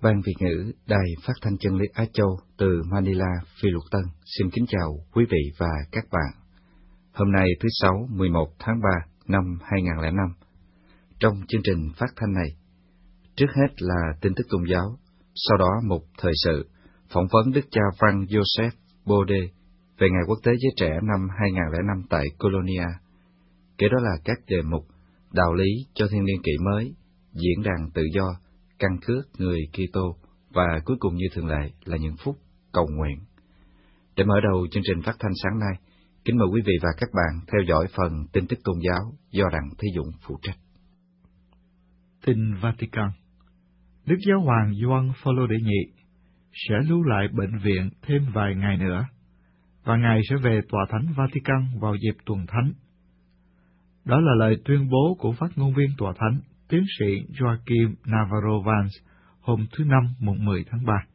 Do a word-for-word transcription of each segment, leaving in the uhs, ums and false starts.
Ban Việt ngữ Đài Phát thanh Chân lý Á Châu từ Manila, Phi Luật Tân xin kính chào quý vị và các bạn. Hôm nay thứ Sáu, mười một tháng ba năm hai nghìn lẻ năm. Trong chương trình phát thanh này, trước hết là tin tức tôn giáo, sau đó một thời sự, phỏng vấn Đức cha Frank Joseph Bode về Ngày Quốc tế Giới Trẻ năm hai nghìn lẻ năm tại Colonia. Kế đó là các đề mục đạo lý cho thiên niên kỷ mới, diễn đàn tự do, căn cước người Kitô và cuối cùng như thường lệ là những phút cầu nguyện. Để mở đầu chương trình phát thanh sáng nay, kính mời quý vị và các bạn theo dõi phần tin tức tôn giáo do Đặng Thế Dũng phụ trách. Tin Vatican. Đức Giáo hoàng Gioan Phaolô đệ nhị sẽ lưu lại bệnh viện thêm vài ngày nữa, và Ngài sẽ về tòa thánh Vatican vào dịp tuần thánh. Đó là lời tuyên bố của phát ngôn viên tòa thánh, tiến sĩ Joaquim Navarro Vance, hôm thứ Năm mùng mười tháng ba.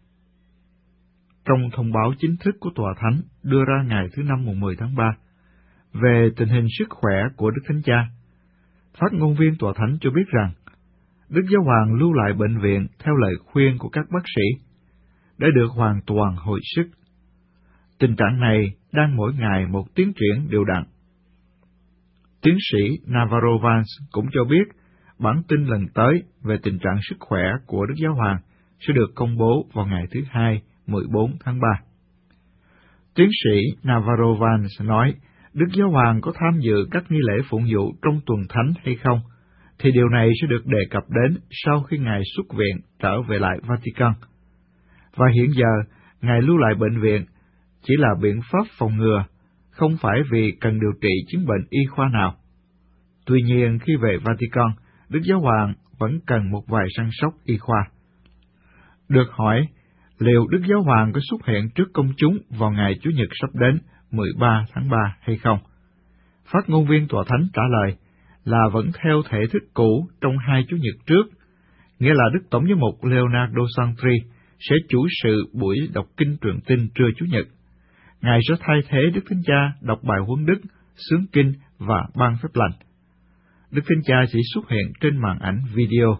Trong thông báo chính thức của tòa thánh đưa ra ngày thứ Năm mùng mười tháng ba về tình hình sức khỏe của Đức Thánh Cha, phát ngôn viên tòa thánh cho biết rằng Đức Giáo hoàng lưu lại bệnh viện theo lời khuyên của các bác sĩ để được hoàn toàn hồi sức. Tình trạng này đang mỗi ngày một tiến triển đều đặn. Tiến sĩ Navarro Vance cũng cho biết bản tin lần tới về tình trạng sức khỏe của Đức Giáo hoàng sẽ được công bố vào ngày thứ Hai, mười bốn tháng ba. Tiến sĩ Navarro Vance nói, Đức Giáo hoàng có tham dự các nghi lễ phụng vụ trong tuần thánh hay không, thì điều này sẽ được đề cập đến sau khi Ngài xuất viện trở về lại Vatican. Và hiện giờ, Ngài lưu lại bệnh viện chỉ là biện pháp phòng ngừa, không phải vì cần điều trị chứng bệnh y khoa nào. Tuy nhiên, khi về Vatican, Đức Giáo hoàng vẫn cần một vài săn sóc y khoa. Được hỏi, liệu Đức Giáo hoàng có xuất hiện trước công chúng vào ngày Chủ nhật sắp đến mười ba tháng ba hay không? Phát ngôn viên tòa thánh trả lời là vẫn theo thể thức cũ trong hai Chủ nhật trước, nghĩa là Đức Tổng giám mục Leonardo Santri sẽ chủ sự buổi đọc kinh truyền tin trưa Chủ nhật. Ngài sẽ thay thế Đức Thánh Cha đọc bài huấn đức, xướng kinh và ban phép lành. Đức Thánh Cha chỉ xuất hiện trên màn ảnh video.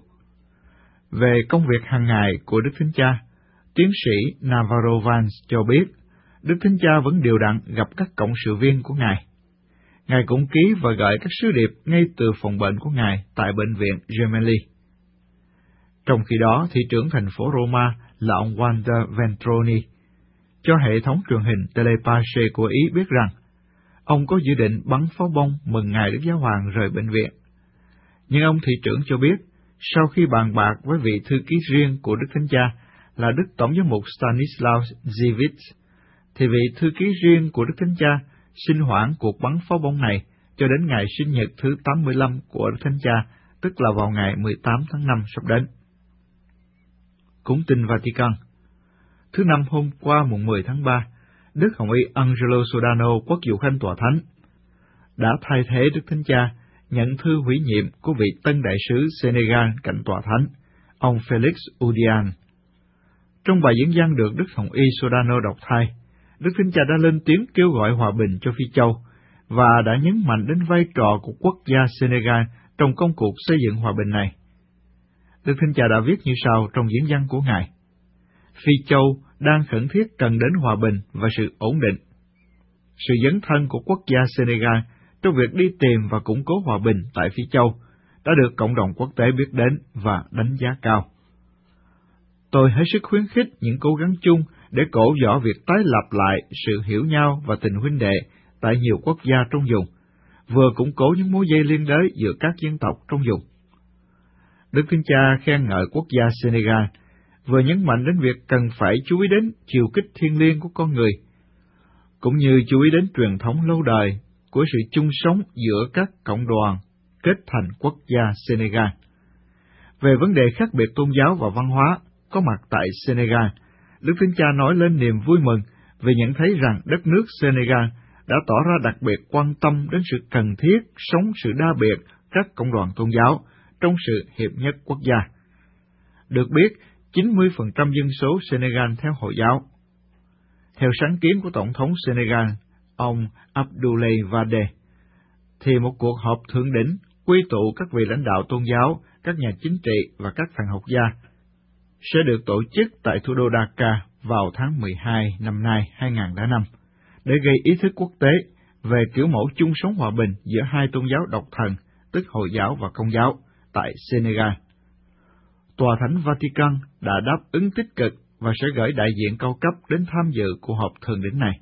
Về công việc hàng ngày của Đức Thánh Cha, tiến sĩ Navarro Vance cho biết, Đức Thánh Cha vẫn đều đặn gặp các cộng sự viên của Ngài. Ngài cũng ký và gửi các sứ điệp ngay từ phòng bệnh của Ngài tại bệnh viện Gemelli. Trong khi đó, thị trưởng thành phố Roma là ông Walter Ventroni cho hệ thống truyền hình Telepace của Ý biết rằng ông có dự định bắn pháo bông mừng ngày Đức Giáo hoàng rời bệnh viện. Nhưng ông thị trưởng cho biết, sau khi bàn bạc với vị thư ký riêng của Đức Thánh Cha là Đức Tổng giám mục Stanislav Dziwisz, thì vị thư ký riêng của Đức Thánh Cha xin hoãn cuộc bắn pháo bông này cho đến ngày sinh nhật thứ tám mươi lăm của Đức Thánh Cha, tức là vào ngày mười tám tháng năm sắp đến. Cũng tin Vatican. Thứ Năm hôm qua mùng mười tháng ba, Đức Hồng y Angelo Sodano, quốc vụ khanh tòa thánh, đã thay thế Đức Thánh Cha nhận thư hủy nhiệm của vị tân đại sứ Senegal cạnh tòa thánh, ông Felix Udian. Trong bài diễn văn được Đức Hồng y Sodano đọc thay, Đức Thánh Cha đã lên tiếng kêu gọi hòa bình cho Phi Châu và đã nhấn mạnh đến vai trò của quốc gia Senegal trong công cuộc xây dựng hòa bình này. Đức Thánh Cha đã viết như sau trong diễn văn của Ngài: Phi Châu đang khẩn thiết cần đến hòa bình và sự ổn định. Sự dấn thân của quốc gia Senegal trong việc đi tìm và củng cố hòa bình tại Phi Châu đã được cộng đồng quốc tế biết đến và đánh giá cao. Tôi hết sức khuyến khích những cố gắng chung để cổ võ việc tái lập lại sự hiểu nhau và tình huynh đệ tại nhiều quốc gia trong vùng, vừa củng cố những mối dây liên đới giữa các dân tộc trong vùng. Đức Thánh Cha khen ngợi quốc gia Senegal, vừa nhấn mạnh đến việc cần phải chú ý đến chiều kích thiêng liêng của con người, cũng như chú ý đến truyền thống lâu đời của sự chung sống giữa các cộng đoàn kết thành quốc gia Senegal. Về vấn đề khác biệt tôn giáo và văn hóa có mặt tại Senegal, Đức Thánh Cha nói lên niềm vui mừng vì nhận thấy rằng đất nước Senegal đã tỏ ra đặc biệt quan tâm đến sự cần thiết sống sự đa biệt các cộng đoàn tôn giáo trong sự hiệp nhất quốc gia. Được biết, chín mươi phần trăm dân số Senegal theo Hồi giáo. Theo sáng kiến của Tổng thống Senegal, ông Abdoulaye Wade, thì một cuộc họp thượng đỉnh quy tụ các vị lãnh đạo tôn giáo, các nhà chính trị và các thần học gia sẽ được tổ chức tại thủ đô Dhaka vào tháng mười hai năm nay hai nghìn lẻ năm để gây ý thức quốc tế về kiểu mẫu chung sống hòa bình giữa hai tôn giáo độc thần, tức Hồi giáo và Công giáo, tại Senegal. Tòa Thánh Vatican đã đáp ứng tích cực và sẽ gửi đại diện cao cấp đến tham dự cuộc họp thượng đỉnh này.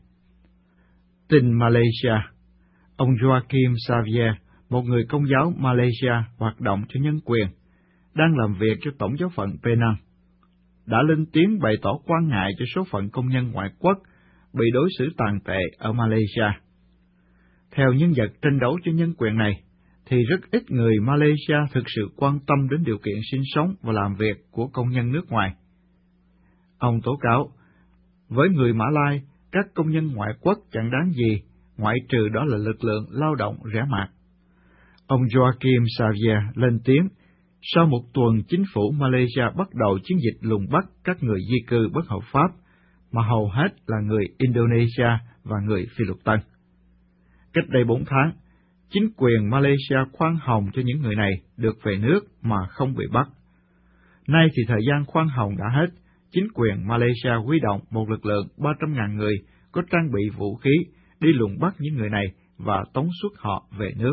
Tin Malaysia. Ông Joaquim Xavier, một người Công giáo Malaysia hoạt động cho nhân quyền, đang làm việc cho Tổng giáo phận Penang, đã lên tiếng bày tỏ quan ngại cho số phận công nhân ngoại quốc bị đối xử tàn tệ ở Malaysia. Theo nhân vật tranh đấu cho nhân quyền này, thì rất ít người Malaysia thực sự quan tâm đến điều kiện sinh sống và làm việc của công nhân nước ngoài. Ông tố cáo, với người Mã Lai, các công nhân ngoại quốc chẳng đáng gì, ngoại trừ đó là lực lượng lao động rẻ mạt. Ông Joaquim Xavier lên tiếng, sau một tuần chính phủ Malaysia bắt đầu chiến dịch lùng bắt các người di cư bất hợp pháp, mà hầu hết là người Indonesia và người Phi Luật Tân. Cách đây bốn tháng, chính quyền Malaysia khoan hồng cho những người này được về nước mà không bị bắt. Nay thì thời gian khoan hồng đã hết, chính quyền Malaysia huy động một lực lượng ba trăm nghìn người có trang bị vũ khí đi lùng bắt những người này và tống xuất họ về nước.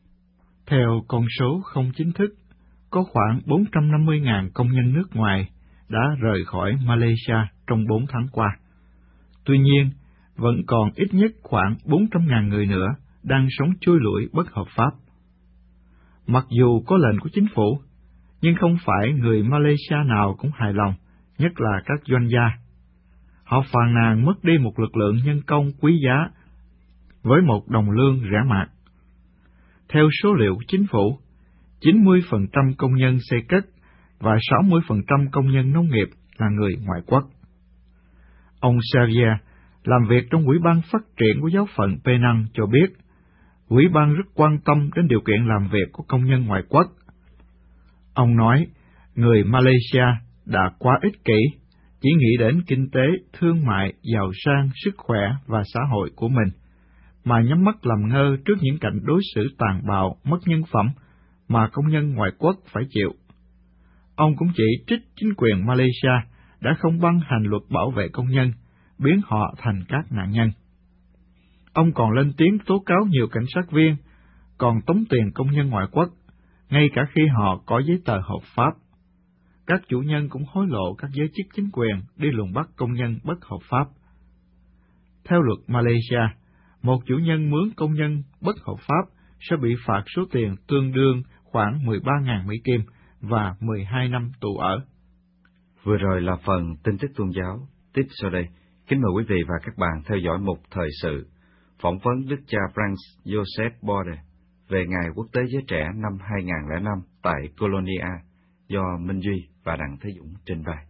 Theo con số không chính thức, có khoảng bốn trăm năm mươi nghìn công nhân nước ngoài đã rời khỏi Malaysia trong bốn tháng qua. Tuy nhiên, vẫn còn ít nhất khoảng bốn trăm nghìn người nữa đang sống chui lủi bất hợp pháp. Mặc dù có lệnh của chính phủ, nhưng không phải người Malaysia nào cũng hài lòng, nhất là các doanh gia. Họ phàn nàn mất đi một lực lượng nhân công quý giá với một đồng lương rẻ mạt. Theo số liệu của chính phủ, chín mươi phần trăm công nhân xây cất và sáu mươi phần trăm công nhân nông nghiệp là người ngoại quốc. Ông Xavier, làm việc trong Ủy ban Phát triển của giáo phận Penang cho biết, Ủy ban rất quan tâm đến điều kiện làm việc của công nhân ngoại quốc. Ông nói, người Malaysia đã quá ích kỷ, chỉ nghĩ đến kinh tế, thương mại, giàu sang, sức khỏe và xã hội của mình, mà nhắm mắt làm ngơ trước những cảnh đối xử tàn bạo, mất nhân phẩm mà công nhân ngoại quốc phải chịu. Ông cũng chỉ trích chính quyền Malaysia đã không ban hành luật bảo vệ công nhân, biến họ thành các nạn nhân. Ông còn lên tiếng tố cáo nhiều cảnh sát viên còn tống tiền công nhân ngoại quốc, ngay cả khi họ có giấy tờ hợp pháp. Các chủ nhân cũng hối lộ các giới chức chính quyền đi lùng bắt công nhân bất hợp pháp. Theo luật Malaysia, một chủ nhân mướn công nhân bất hợp pháp sẽ bị phạt số tiền tương đương khoảng mười ba nghìn Mỹ Kim và mười hai năm tù ở. Vừa rồi là phần tin tức tôn giáo. Tiếp sau đây, kính mời quý vị và các bạn theo dõi một thời sự phỏng vấn Đức cha Franz Joseph Bode về Ngày Quốc tế Giới Trẻ năm hai nghìn lẻ năm tại Colonia do Minh Duy và Đặng Thế Dũng trình bày.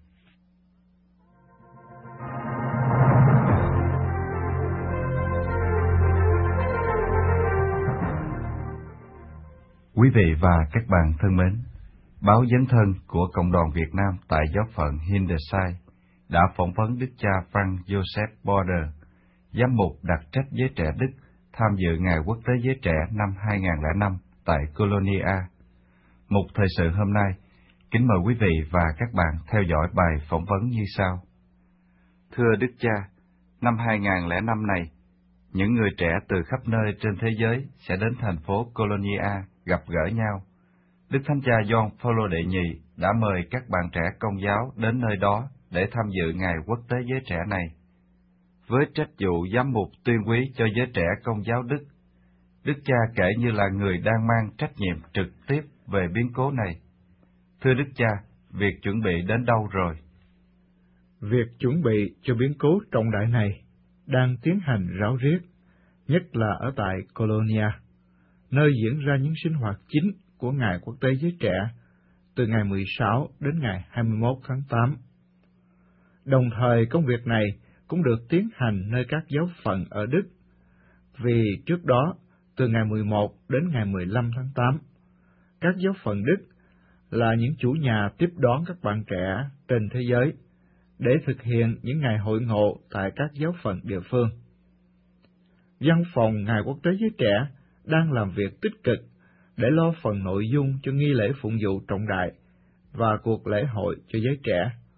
Quý vị và các bạn thân mến, báo Dấn Thân của Cộng đoàn Việt Nam tại giáo phận Hildesheim đã phỏng vấn Đức cha Franz Joseph Bode, giám mục đặc trách giới trẻ Đức, tham dự Ngày Quốc tế Giới Trẻ năm hai nghìn lẻ năm tại Colonia. Một thời sự hôm nay, kính mời quý vị và các bạn theo dõi bài phỏng vấn như sau. Thưa Đức cha, năm hai nghìn lẻ năm này, những người trẻ từ khắp nơi trên thế giới sẽ đến thành phố Colonia gặp gỡ nhau. Đức Thánh Cha Gioan Phaolô đệ nhị đã mời các bạn trẻ Công giáo đến nơi đó để tham dự Ngày Quốc tế Giới Trẻ này. Với trách vụ giám mục tuyên quý cho giới trẻ Công giáo Đức, Đức Cha kể như là người đang mang trách nhiệm trực tiếp về biến cố này. Thưa Đức Cha, việc chuẩn bị đến đâu rồi? Việc chuẩn bị cho biến cố trọng đại này đang tiến hành ráo riết, nhất là ở tại Colonia, nơi diễn ra những sinh hoạt chính của Ngày Quốc tế Giới Trẻ từ ngày mười sáu đến ngày hai mươi mốt tháng tám. Đồng thời công việc này cũng được tiến hành nơi các giáo phận ở Đức, vì trước đó, từ ngày mười một đến ngày mười lăm tháng tám, các giáo phận Đức là những chủ nhà tiếp đón các bạn trẻ trên thế giới để thực hiện những ngày hội ngộ tại các giáo phận địa phương. Văn phòng Ngày Quốc tế Giới Trẻ đang làm việc tích cực để lo phần nội dung cho nghi lễ phụng vụ trọng đại và cuộc lễ hội cho giới trẻ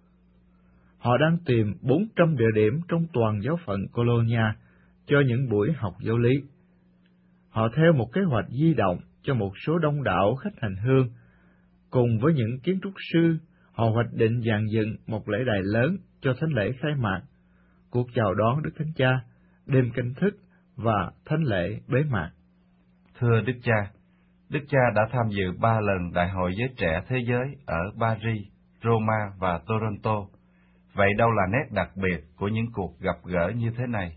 họ đang tìm bốn trăm địa điểm trong toàn giáo phận Colonia cho những buổi học giáo lý. Họ theo một kế hoạch di động cho một số đông đảo khách hành hương. Cùng với những kiến trúc sư, họ hoạch định dàn dựng một lễ đài lớn cho thánh lễ khai mạc, cuộc chào đón Đức Thánh Cha, đêm canh thức và thánh lễ bế mạc. Thưa Đức Cha, Đức Cha đã tham dự ba lần Đại hội Giới Trẻ Thế Giới ở Paris, Roma và Toronto. Vậy đâu là nét đặc biệt của những cuộc gặp gỡ như thế này?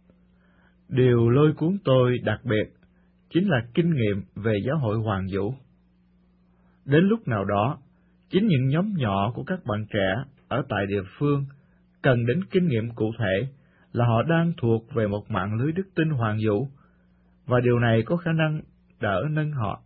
Điều lôi cuốn tôi đặc biệt chính là kinh nghiệm về giáo hội Hoàng Vũ. Đến lúc nào đó, chính những nhóm nhỏ của các bạn trẻ ở tại địa phương cần đến kinh nghiệm cụ thể là họ đang thuộc về một mạng lưới đức tin Hoàng Vũ, và điều này có khả năng đỡ nâng họ.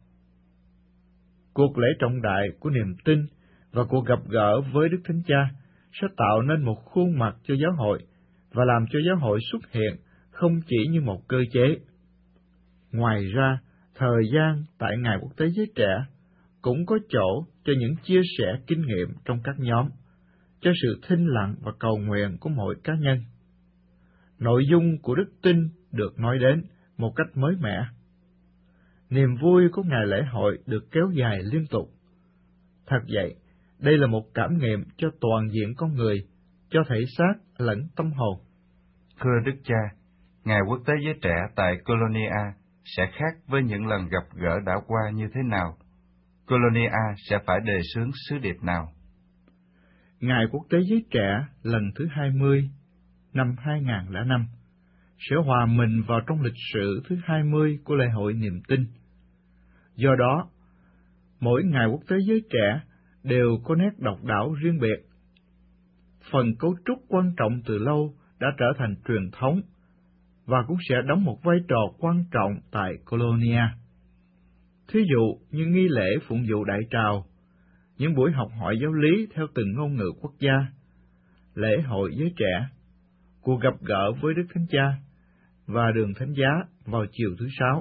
Cuộc lễ trọng đại của niềm tin và cuộc gặp gỡ với Đức Thánh Cha sẽ tạo nên một khuôn mặt cho giáo hội và làm cho giáo hội xuất hiện không chỉ như một cơ chế. Ngoài ra, thời gian tại Ngày Quốc tế Giới Trẻ cũng có chỗ cho những chia sẻ kinh nghiệm trong các nhóm, cho sự thinh lặng và cầu nguyện của mỗi cá nhân. Nội dung của đức tin được nói đến một cách mới mẻ. Niềm vui của ngày lễ hội được kéo dài liên tục. Thật vậy, đây là một cảm nghiệm cho toàn diện con người, cho thể xác lẫn tâm hồn. Thưa Đức Cha, Ngày Quốc tế Giới Trẻ tại Colonia sẽ khác với những lần gặp gỡ đã qua như thế nào? Colonia sẽ phải đề xướng sứ điệp nào? Ngày Quốc tế Giới Trẻ lần thứ hai mươi năm hai nghìn lẻ năm sẽ hòa mình vào trong lịch sử thứ hai mươi của lễ hội niềm tin. Do đó, mỗi Ngày Quốc tế Giới Trẻ đều có nét độc đáo riêng biệt. Phần cấu trúc quan trọng từ lâu đã trở thành truyền thống và cũng sẽ đóng một vai trò quan trọng tại Colonia. Thí dụ như nghi lễ phụng vụ đại trào, những buổi học hỏi giáo lý theo từng ngôn ngữ quốc gia, lễ hội giới trẻ, cuộc gặp gỡ với Đức Thánh Cha và đường thánh giá vào chiều thứ sáu.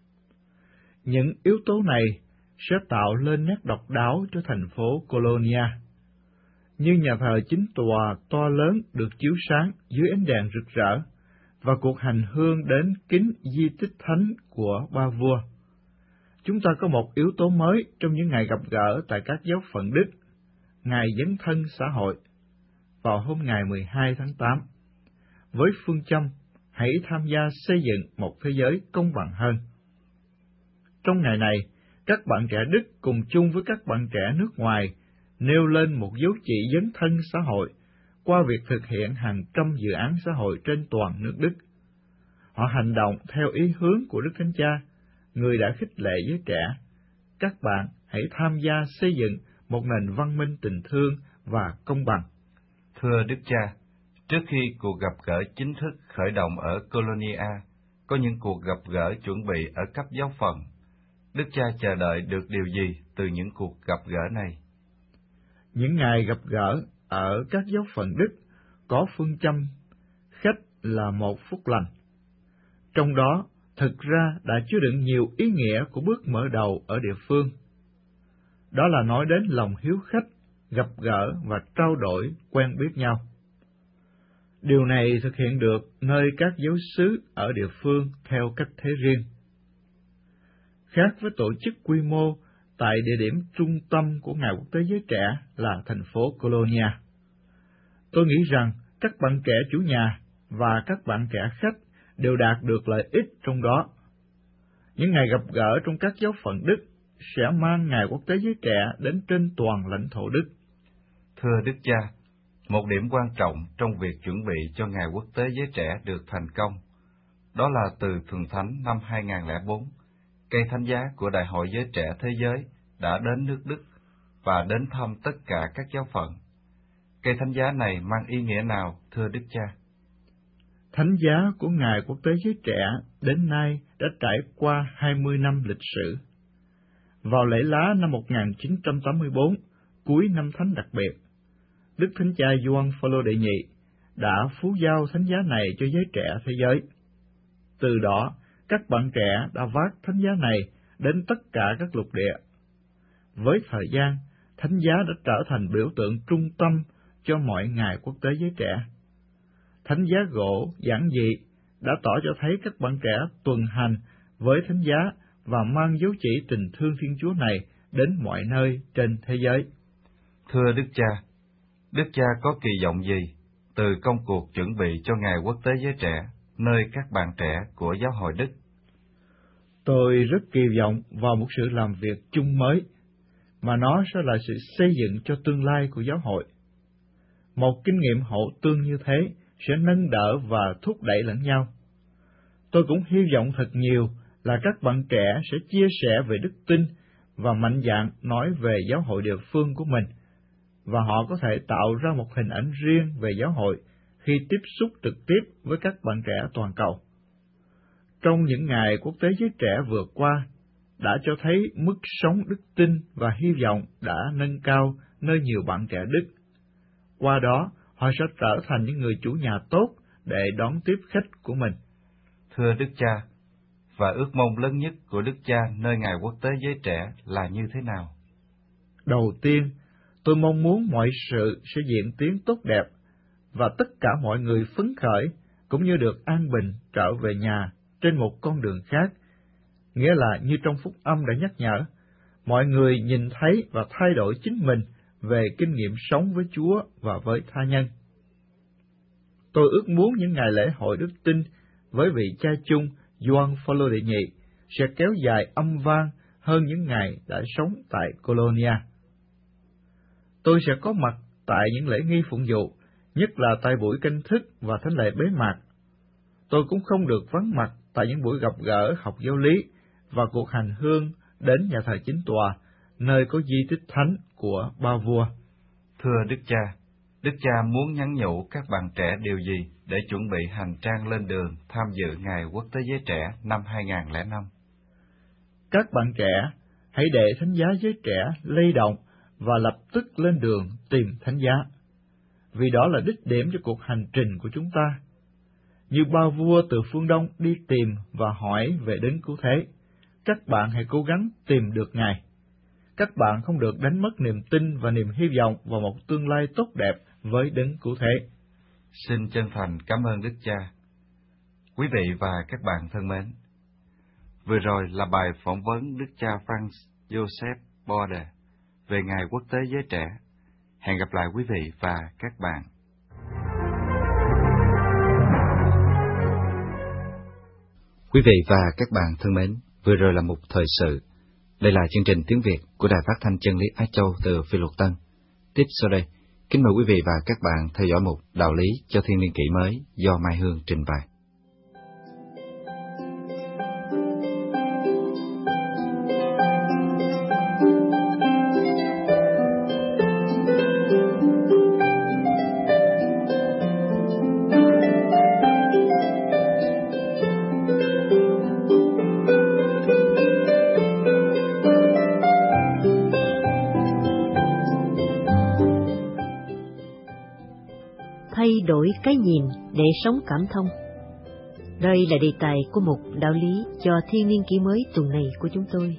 Những yếu tố này sẽ tạo lên nét độc đáo cho thành phố Colonia. Như nhà thờ chính tòa to lớn được chiếu sáng dưới ánh đèn rực rỡ, và cuộc hành hương đến kính di tích thánh của ba vua. Chúng ta có một yếu tố mới trong những ngày gặp gỡ tại các giáo phận Đức, ngày dấn thân xã hội, vào hôm ngày mười hai tháng tám, với phương châm hãy tham gia xây dựng một thế giới công bằng hơn. Trong ngày này, các bạn trẻ Đức cùng chung với các bạn trẻ nước ngoài nêu lên một dấu chỉ dấn thân xã hội qua việc thực hiện hàng trăm dự án xã hội trên toàn nước Đức. Họ hành động theo ý hướng của Đức Thánh Cha, người đã khích lệ giới trẻ. Các bạn hãy tham gia xây dựng một nền văn minh tình thương và công bằng. Thưa Đức Cha, trước khi cuộc gặp gỡ chính thức khởi động ở Colonia, có những cuộc gặp gỡ chuẩn bị ở cấp giáo phận. Đức Cha chờ đợi được điều gì từ những cuộc gặp gỡ này? Những ngày gặp gỡ ở các giáo phận Đức có phương châm khách là một phúc lành. Trong đó, thực ra đã chứa đựng nhiều ý nghĩa của bước mở đầu ở địa phương. Đó là nói đến lòng hiếu khách, gặp gỡ và trao đổi, quen biết nhau. Điều này thực hiện được nơi các giáo xứ ở địa phương theo cách thế riêng. Khác với tổ chức quy mô tại địa điểm trung tâm của Ngày Quốc tế Giới Trẻ là thành phố Colonia. Tôi nghĩ rằng các bạn trẻ chủ nhà và các bạn trẻ khách đều đạt được lợi ích trong đó. Những ngày gặp gỡ trong các giáo phận Đức sẽ mang Ngày Quốc tế Giới Trẻ đến trên toàn lãnh thổ Đức. Thưa Đức Cha, một điểm quan trọng trong việc chuẩn bị cho Ngày Quốc tế Giới Trẻ được thành công, đó là từ Thường Thánh năm hai nghìn lẻ bốn, cây thánh giá của Đại hội Giới Trẻ Thế Giới đã đến nước Đức và đến thăm tất cả các giáo phận. Cây thánh giá này mang ý nghĩa nào, thưa Đức Cha? Thánh giá của Ngày Quốc tế Giới Trẻ đến nay đã trải qua hai mươi năm lịch sử. Vào lễ lá năm một nghìn chín trăm tám mươi tư, cuối năm thánh đặc biệt, Đức Thánh Cha Gioan Phaolô đệ nhị đã phú giao thánh giá này cho giới trẻ thế giới. Từ đó, các bạn trẻ đã vác thánh giá này đến tất cả các lục địa. Với thời gian, thánh giá đã trở thành biểu tượng trung tâm cho mọi ngày quốc tế giới trẻ. Thánh giá gỗ giản dị đã tỏ cho thấy các bạn trẻ tuần hành với thánh giá và mang dấu chỉ tình thương Thiên Chúa này đến mọi nơi trên thế giới. Thưa Đức Cha, Đức Cha có kỳ vọng gì từ công cuộc chuẩn bị cho Ngày Quốc tế Giới Trẻ nơi các bạn trẻ của Giáo hội Đức? Tôi rất kỳ vọng vào một sự làm việc chung mới, mà nó sẽ là sự xây dựng cho tương lai của giáo hội. Một kinh nghiệm hậu tương như thế sẽ nâng đỡ và thúc đẩy lẫn nhau. Tôi cũng hy vọng thật nhiều là các bạn trẻ sẽ chia sẻ về đức tin và mạnh dạn nói về giáo hội địa phương của mình, và họ có thể tạo ra một hình ảnh riêng về giáo hội khi tiếp xúc trực tiếp với các bạn trẻ toàn cầu. Trong những ngày quốc tế giới trẻ vừa qua, đã cho thấy mức sống đức tin và hy vọng đã nâng cao nơi nhiều bạn trẻ Đức. Qua đó, họ sẽ trở thành những người chủ nhà tốt để đón tiếp khách của mình. Thưa Đức Cha, và ước mong lớn nhất của Đức Cha nơi Ngày Quốc tế Giới Trẻ là như thế nào? Đầu tiên, tôi mong muốn mọi sự sẽ diễn tiến tốt đẹp, và tất cả mọi người phấn khởi, cũng như được an bình trở về nhà trên một con đường khác, nghĩa là như trong phúc âm đã nhắc nhở, mọi người nhìn thấy và thay đổi chính mình về kinh nghiệm sống với Chúa và với tha nhân. Tôi ước muốn những ngày lễ hội đức tin với vị cha chung Gioan Phaolô đệ nhị sẽ kéo dài âm vang hơn những ngày đã sống tại Colonia. Tôi sẽ có mặt tại những lễ nghi phụng vụ, nhất là tại buổi canh thức và thánh lễ bế mạc. Tôi cũng không được vắng mặt tại những buổi gặp gỡ học giáo lý và cuộc hành hương đến nhà thờ chính tòa, nơi có di tích thánh của ba vua. Thưa Đức Cha, Đức Cha muốn nhắn nhủ các bạn trẻ điều gì để chuẩn bị hành trang lên đường tham dự Ngày Quốc tế Giới Trẻ năm hai nghìn không trăm lẻ năm? Các bạn trẻ, hãy để thánh giá giới trẻ lay động và lập tức lên đường tìm thánh giá, vì đó là đích điểm cho cuộc hành trình của chúng ta. Như ba vua từ phương Đông đi tìm và hỏi về đấng cứu thế, các bạn hãy cố gắng tìm được Ngài. Các bạn không được đánh mất niềm tin và niềm hy vọng vào một tương lai tốt đẹp với đấng cứu thế. Xin chân thành cảm ơn Đức Cha. Quý vị và các bạn thân mến, vừa rồi là bài phỏng vấn Đức Cha Franz Joseph Bode về Ngày Quốc tế Giới Trẻ. Hẹn gặp lại quý vị và các bạn. Quý vị và các bạn thân mến, vừa rồi là một thời sự. Đây là chương trình tiếng Việt của Đài Phát thanh Chân lý Á Châu từ Phi Luật Tân. Tiếp sau đây, kính mời quý vị và các bạn theo dõi mục Đạo lý cho thiên niên kỷ mới do Mai Hương trình bày. Thay đổi cái nhìn để sống cảm thông. Đây là đề tài của một đạo lý cho thiên niên kỷ mới tuần này của chúng tôi.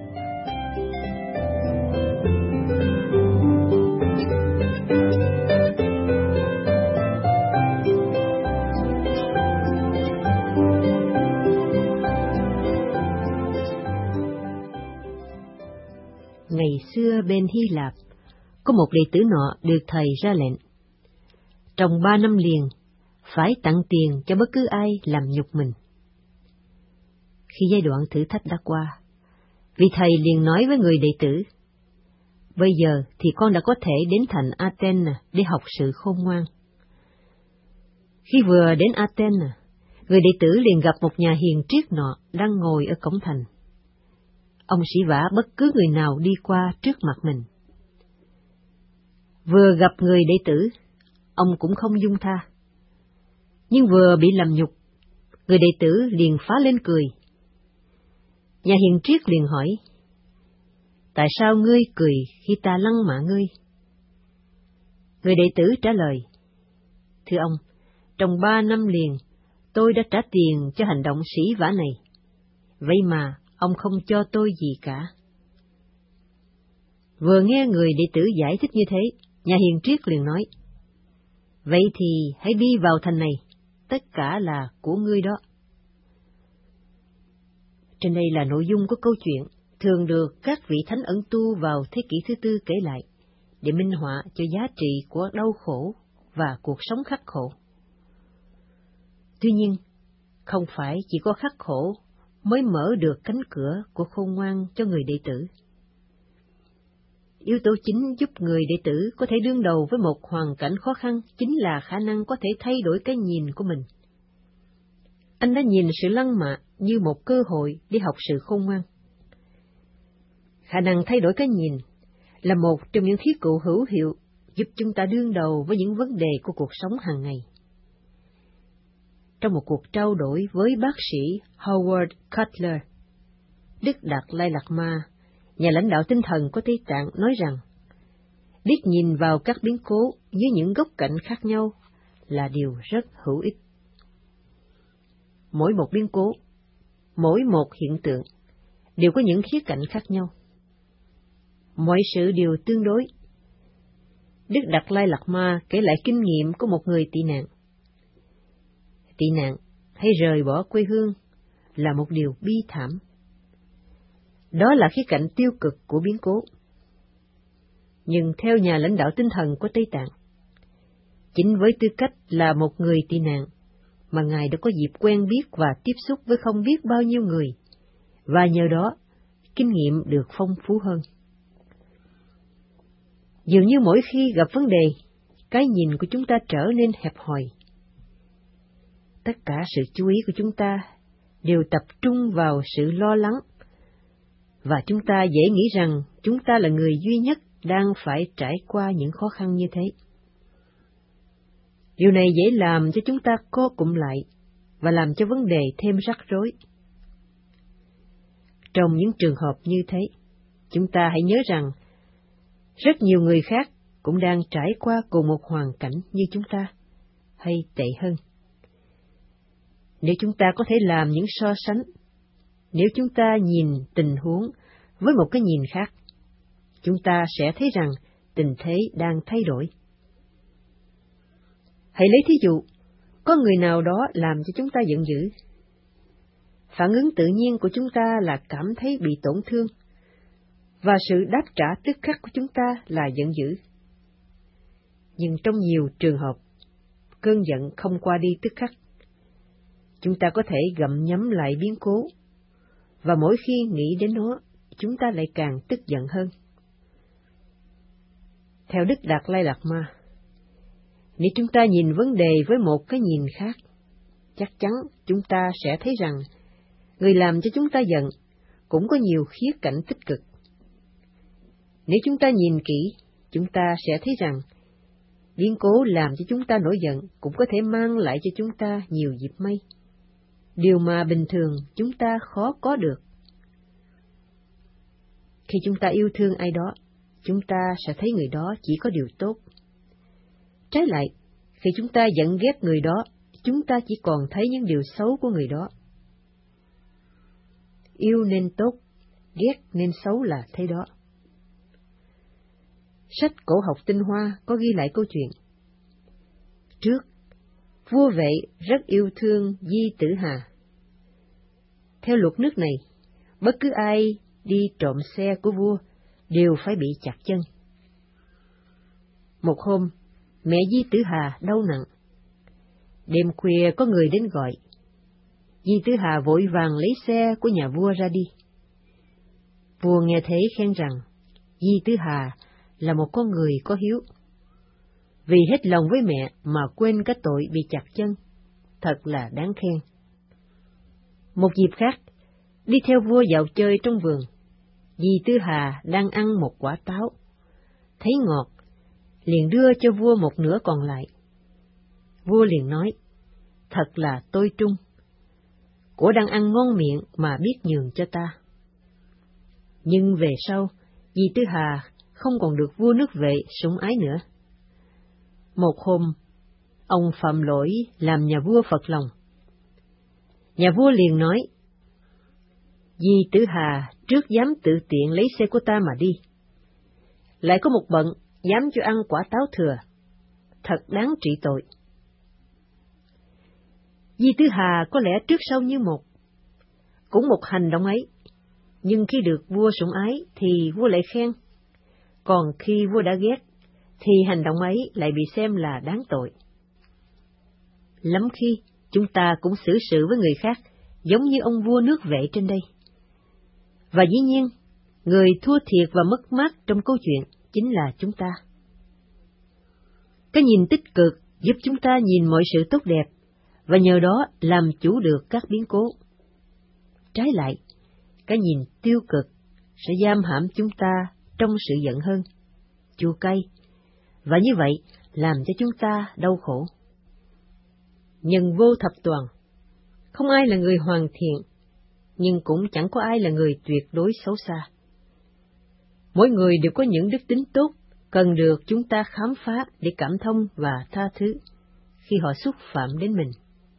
Ngày xưa bên Hy Lạp, có một đệ tử nọ được thầy ra lệnh trong ba năm liền phải tặng tiền cho bất cứ ai làm nhục mình. Khi giai đoạn thử thách đã qua, vị thầy liền nói với người đệ tử, bây giờ thì con đã có thể đến thành Athens để học sự khôn ngoan. Khi vừa đến Athens, người đệ tử liền gặp một nhà hiền triết nọ đang ngồi ở cổng thành. Ông sỉ vả bất cứ người nào đi qua trước mặt mình. Vừa gặp người đệ tử, ông cũng không dung tha. Nhưng vừa bị làm nhục, người đệ tử liền phá lên cười. Nhà hiền triết liền hỏi, tại sao ngươi cười khi ta lăng mạ ngươi? Người đệ tử trả lời, thưa ông, trong ba năm liền, tôi đã trả tiền cho hành động sỉ vả này. Vậy mà, ông không cho tôi gì cả. Vừa nghe người đệ tử giải thích như thế, nhà hiền triết liền nói, Vậy thì hãy đi vào thành này, tất cả là của ngươi đó. Trên đây là nội dung của câu chuyện, thường được các vị thánh ẩn tu vào thế kỷ thứ tư kể lại, để minh họa cho giá trị của đau khổ và cuộc sống khắc khổ. Tuy nhiên, không phải chỉ có khắc khổ mới mở được cánh cửa của khôn ngoan cho người đệ tử. Yếu tố chính giúp người đệ tử có thể đương đầu với một hoàn cảnh khó khăn chính là khả năng có thể thay đổi cái nhìn của mình. Anh đã nhìn sự lăng mạ như một cơ hội để học sự khôn ngoan. Khả năng thay đổi cái nhìn là một trong những khí cụ hữu hiệu giúp chúng ta đương đầu với những vấn đề của cuộc sống hàng ngày. Trong một cuộc trao đổi với bác sĩ Howard Cutler, Đức Đạt Lai Lạt Ma, nhà lãnh đạo tinh thần của Tây Tạng, nói rằng biết nhìn vào các biến cố dưới những góc cạnh khác nhau là điều rất hữu ích. Mỗi một biến cố, mỗi một hiện tượng đều có những khía cạnh khác nhau. Mọi sự đều tương đối. Đức Đạt Lai Lạt Ma kể lại kinh nghiệm của một người tị nạn. Tị nạn hay rời bỏ quê hương là một điều bi thảm. Đó là khía cạnh tiêu cực của biến cố. Nhưng theo nhà lãnh đạo tinh thần của Tây Tạng, chính với tư cách là một người tị nạn mà Ngài đã có dịp quen biết và tiếp xúc với không biết bao nhiêu người, và nhờ đó, kinh nghiệm được phong phú hơn. Dường như mỗi khi gặp vấn đề, cái nhìn của chúng ta trở nên hẹp hòi. Tất cả sự chú ý của chúng ta đều tập trung vào sự lo lắng, và chúng ta dễ nghĩ rằng chúng ta là người duy nhất đang phải trải qua những khó khăn như thế. Điều này dễ làm cho chúng ta co cụm lại và làm cho vấn đề thêm rắc rối. Trong những trường hợp như thế, chúng ta hãy nhớ rằng rất nhiều người khác cũng đang trải qua cùng một hoàn cảnh như chúng ta, hay tệ hơn. Nếu chúng ta có thể làm những so sánh, nếu chúng ta nhìn tình huống với một cái nhìn khác, chúng ta sẽ thấy rằng tình thế đang thay đổi. Hãy lấy thí dụ, có người nào đó làm cho chúng ta giận dữ. Phản ứng tự nhiên của chúng ta là cảm thấy bị tổn thương, và sự đáp trả tức khắc của chúng ta là giận dữ. Nhưng trong nhiều trường hợp, cơn giận không qua đi tức khắc. Chúng ta có thể gặm nhấm lại biến cố, và mỗi khi nghĩ đến nó, chúng ta lại càng tức giận hơn. Theo Đức Đạt Lai Lạt Ma, nếu chúng ta nhìn vấn đề với một cái nhìn khác, chắc chắn chúng ta sẽ thấy rằng người làm cho chúng ta giận cũng có nhiều khía cạnh tích cực. Nếu chúng ta nhìn kỹ, chúng ta sẽ thấy rằng biến cố làm cho chúng ta nổi giận cũng có thể mang lại cho chúng ta nhiều dịp may, điều mà bình thường chúng ta khó có được. Khi chúng ta yêu thương ai đó, chúng ta sẽ thấy người đó chỉ có điều tốt. Trái lại, khi chúng ta giận ghét người đó, chúng ta chỉ còn thấy những điều xấu của người đó. Yêu nên tốt, ghét nên xấu là thế đó. Sách cổ học Tinh Hoa có ghi lại câu chuyện. Trước, vua Vệ rất yêu thương Di Tử Hà. Theo luật nước này, bất cứ ai đi trộm xe của vua đều phải bị chặt chân. Một hôm, mẹ Di Tử Hà đau nặng. Đêm khuya có người đến gọi. Di Tử Hà vội vàng lấy xe của nhà vua ra đi. Vua nghe thế khen rằng Di Tử Hà là một con người có hiếu. Vì hết lòng với mẹ mà quên cái tội bị chặt chân, thật là đáng khen. Một dịp khác, đi theo vua dạo chơi trong vườn, Di Tử Hà đang ăn một quả táo. Thấy ngọt, liền đưa cho vua một nửa còn lại. Vua liền nói, thật là tôi trung. Cổ đang ăn ngon miệng mà biết nhường cho ta. Nhưng về sau, Di Tử Hà không còn được vua nước Vệ sủng ái nữa. Một hôm, ông phạm lỗi làm nhà vua phật lòng. Nhà vua liền nói, Di Tử Hà trước dám tự tiện lấy xe của ta mà đi. Lại có một bận dám cho ăn quả táo thừa. thật đáng trị tội. Di Tư Hà có lẽ trước sau như một, cũng một hành động ấy, nhưng khi được vua sủng ái thì vua lại khen, còn khi vua đã ghét thì hành động ấy lại bị xem là đáng tội. Lắm khi chúng ta cũng xử sự với người khác giống như ông vua nước Vệ trên đây. Và dĩ nhiên, người thua thiệt và mất mát trong câu chuyện chính là chúng ta. Cái nhìn tích cực giúp chúng ta nhìn mọi sự tốt đẹp, và nhờ đó làm chủ được các biến cố. Trái lại, cái nhìn tiêu cực sẽ giam hãm chúng ta trong sự giận hờn, chua cay, và như vậy làm cho chúng ta đau khổ. Nhân vô thập toàn, không ai là người hoàn thiện, nhưng cũng chẳng có ai là người tuyệt đối xấu xa. Mỗi người đều có những đức tính tốt, cần được chúng ta khám phá để cảm thông và tha thứ khi họ xúc phạm đến mình.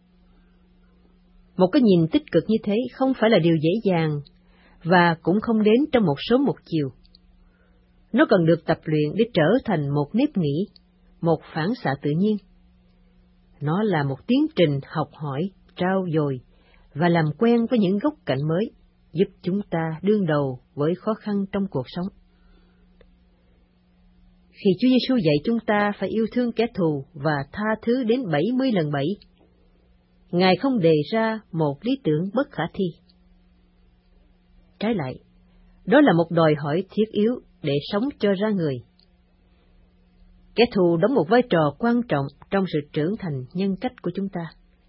Một cái nhìn tích cực như thế không phải là điều dễ dàng, và cũng không đến trong một sớm một chiều. Nó cần được tập luyện để trở thành một nếp nghĩ, một phản xạ tự nhiên. Nó là một tiến trình học hỏi, trau dồi và làm quen với những góc cạnh mới, giúp chúng ta đương đầu với khó khăn trong cuộc sống. Khi Chúa Giêsu dạy chúng ta phải yêu thương kẻ thù và tha thứ đến bảy mươi lần bảy, Ngài không đề ra một lý tưởng bất khả thi. Trái lại, đó là một đòi hỏi thiết yếu để sống cho ra người. Kẻ thù đóng một vai trò quan trọng trong sự trưởng thành nhân cách của chúng ta.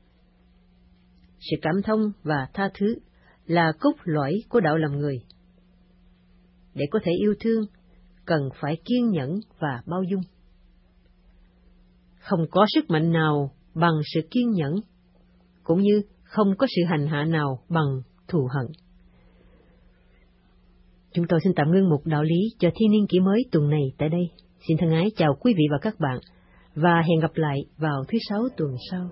Sự cảm thông và tha thứ là cốt lõi của đạo làm người. Để có thể yêu thương, cần phải kiên nhẫn và bao dung. Không có sức mạnh nào bằng sự kiên nhẫn, cũng như không có sự hành hạ nào bằng thù hận. Chúng tôi xin tạm ngưng mục đạo lý cho thiên niên kỷ mới tuần này tại đây. Xin thân ái chào quý vị và các bạn, và hẹn gặp lại vào thứ Sáu tuần sau.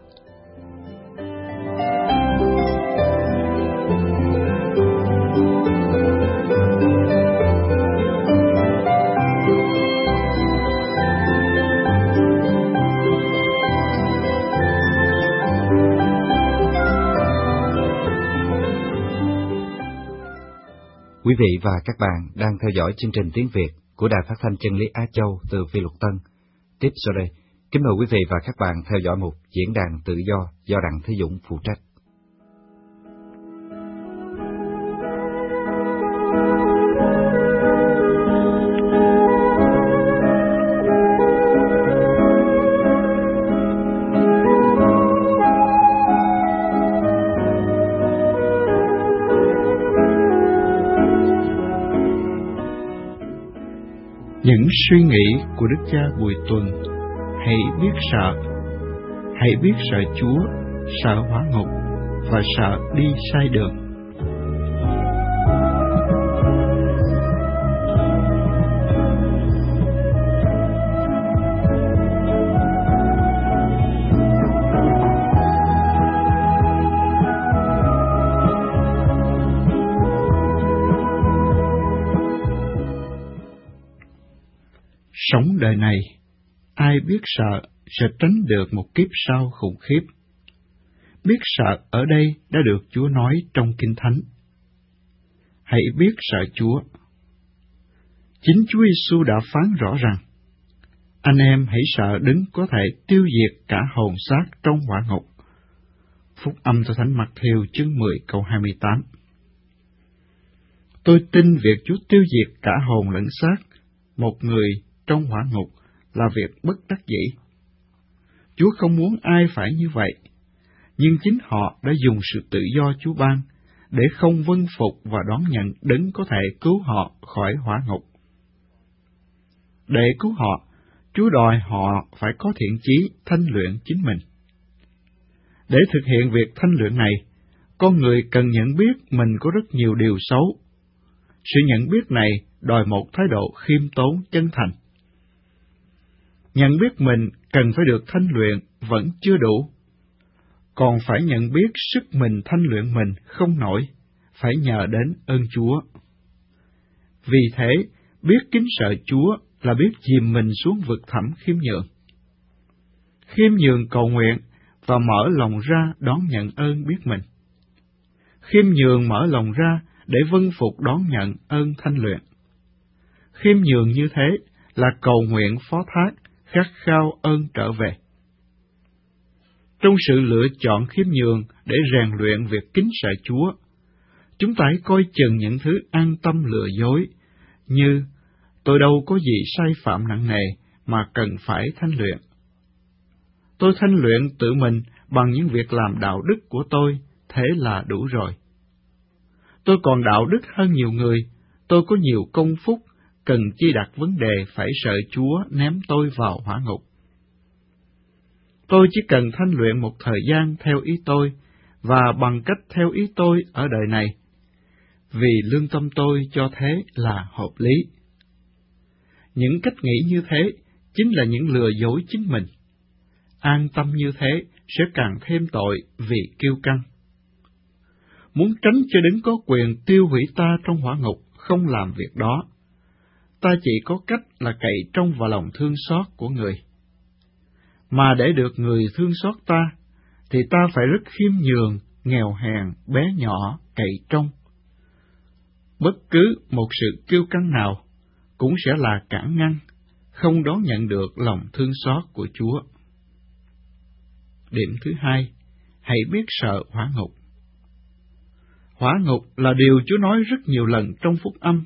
Quý vị và các bạn đang theo dõi chương trình tiếng Việt của Đài Phát thanh Chân lý Á Châu từ Phi Luật Tân. Tiếp sau đây, kính mời quý vị và các bạn theo dõi mục Diễn đàn Tự do do Đặng Thế Dũng phụ trách. Những suy nghĩ của Đức cha Bùi Tuần: hãy biết sợ, hãy biết sợ Chúa, sợ hỏa ngục và sợ đi sai đường. Sống đời này, ai biết sợ sẽ tránh được một kiếp sau khủng khiếp. Biết sợ ở đây đã được Chúa nói trong Kinh Thánh. Hãy biết sợ Chúa. Chính Chúa Giêsu đã phán rõ rằng, anh em hãy sợ Đấng có thể tiêu diệt cả hồn xác trong hỏa ngục. Phúc âm theo Thánh Mаттêu chương mười câu hai mươi tám. Tôi tin việc Chúa tiêu diệt cả hồn lẫn xác một người trong hỏa ngục là việc bất đắc dĩ. Chúa không muốn ai phải như vậy, nhưng chính họ đã dùng sự tự do Chúa ban để không vâng phục và đón nhận Đấng có thể cứu họ khỏi hỏa ngục. Để cứu họ, Chúa đòi họ phải có thiện chí thanh luyện chính mình. Để thực hiện việc thanh luyện này, con người cần nhận biết mình có rất nhiều điều xấu. Sự nhận biết này đòi một thái độ khiêm tốn chân thành. Nhận biết mình cần phải được thanh luyện vẫn chưa đủ, còn phải nhận biết sức mình thanh luyện mình không nổi, phải nhờ đến ơn Chúa. Vì thế, biết kính sợ Chúa là biết chìm mình xuống vực thẳm khiêm nhường. khiêm nhường cầu nguyện và mở lòng ra đón nhận ơn biết mình. Khiêm nhường mở lòng ra để vâng phục đón nhận ơn thanh luyện. Khiêm nhường như thế là cầu nguyện phó thác, khát khao ơn trở về. Trong sự lựa chọn khiêm nhường để rèn luyện việc kính sợ Chúa, chúng ta hãy coi chừng những thứ an tâm lừa dối, như tôi đâu có gì sai phạm nặng nề mà cần phải thanh luyện. Tôi thanh luyện tự mình bằng những việc làm đạo đức của tôi, thế là đủ rồi. Tôi còn đạo đức hơn nhiều người, tôi có nhiều công phúc, cần chi đặt vấn đề phải sợ Chúa ném tôi vào hỏa ngục. Tôi chỉ cần thanh luyện một thời gian theo ý tôi, và bằng cách theo ý tôi ở đời này, vì lương tâm tôi cho thế là hợp lý. Những cách nghĩ như thế chính là những lừa dối chính mình. An tâm như thế sẽ càng thêm tội vì kiêu căng. Muốn tránh cho đấng có quyền tiêu hủy ta trong hỏa ngục không làm việc đó, ta chỉ có cách là cậy trông vào lòng thương xót của người. Mà để được người thương xót ta, thì ta phải rất khiêm nhường, nghèo hèn, bé nhỏ, cậy trông. Bất cứ một sự kiêu căng nào cũng sẽ là cản ngăn, không đón nhận được lòng thương xót của Chúa. Điểm thứ hai, hãy biết sợ hỏa ngục. Hỏa ngục là điều Chúa nói rất nhiều lần trong phúc âm.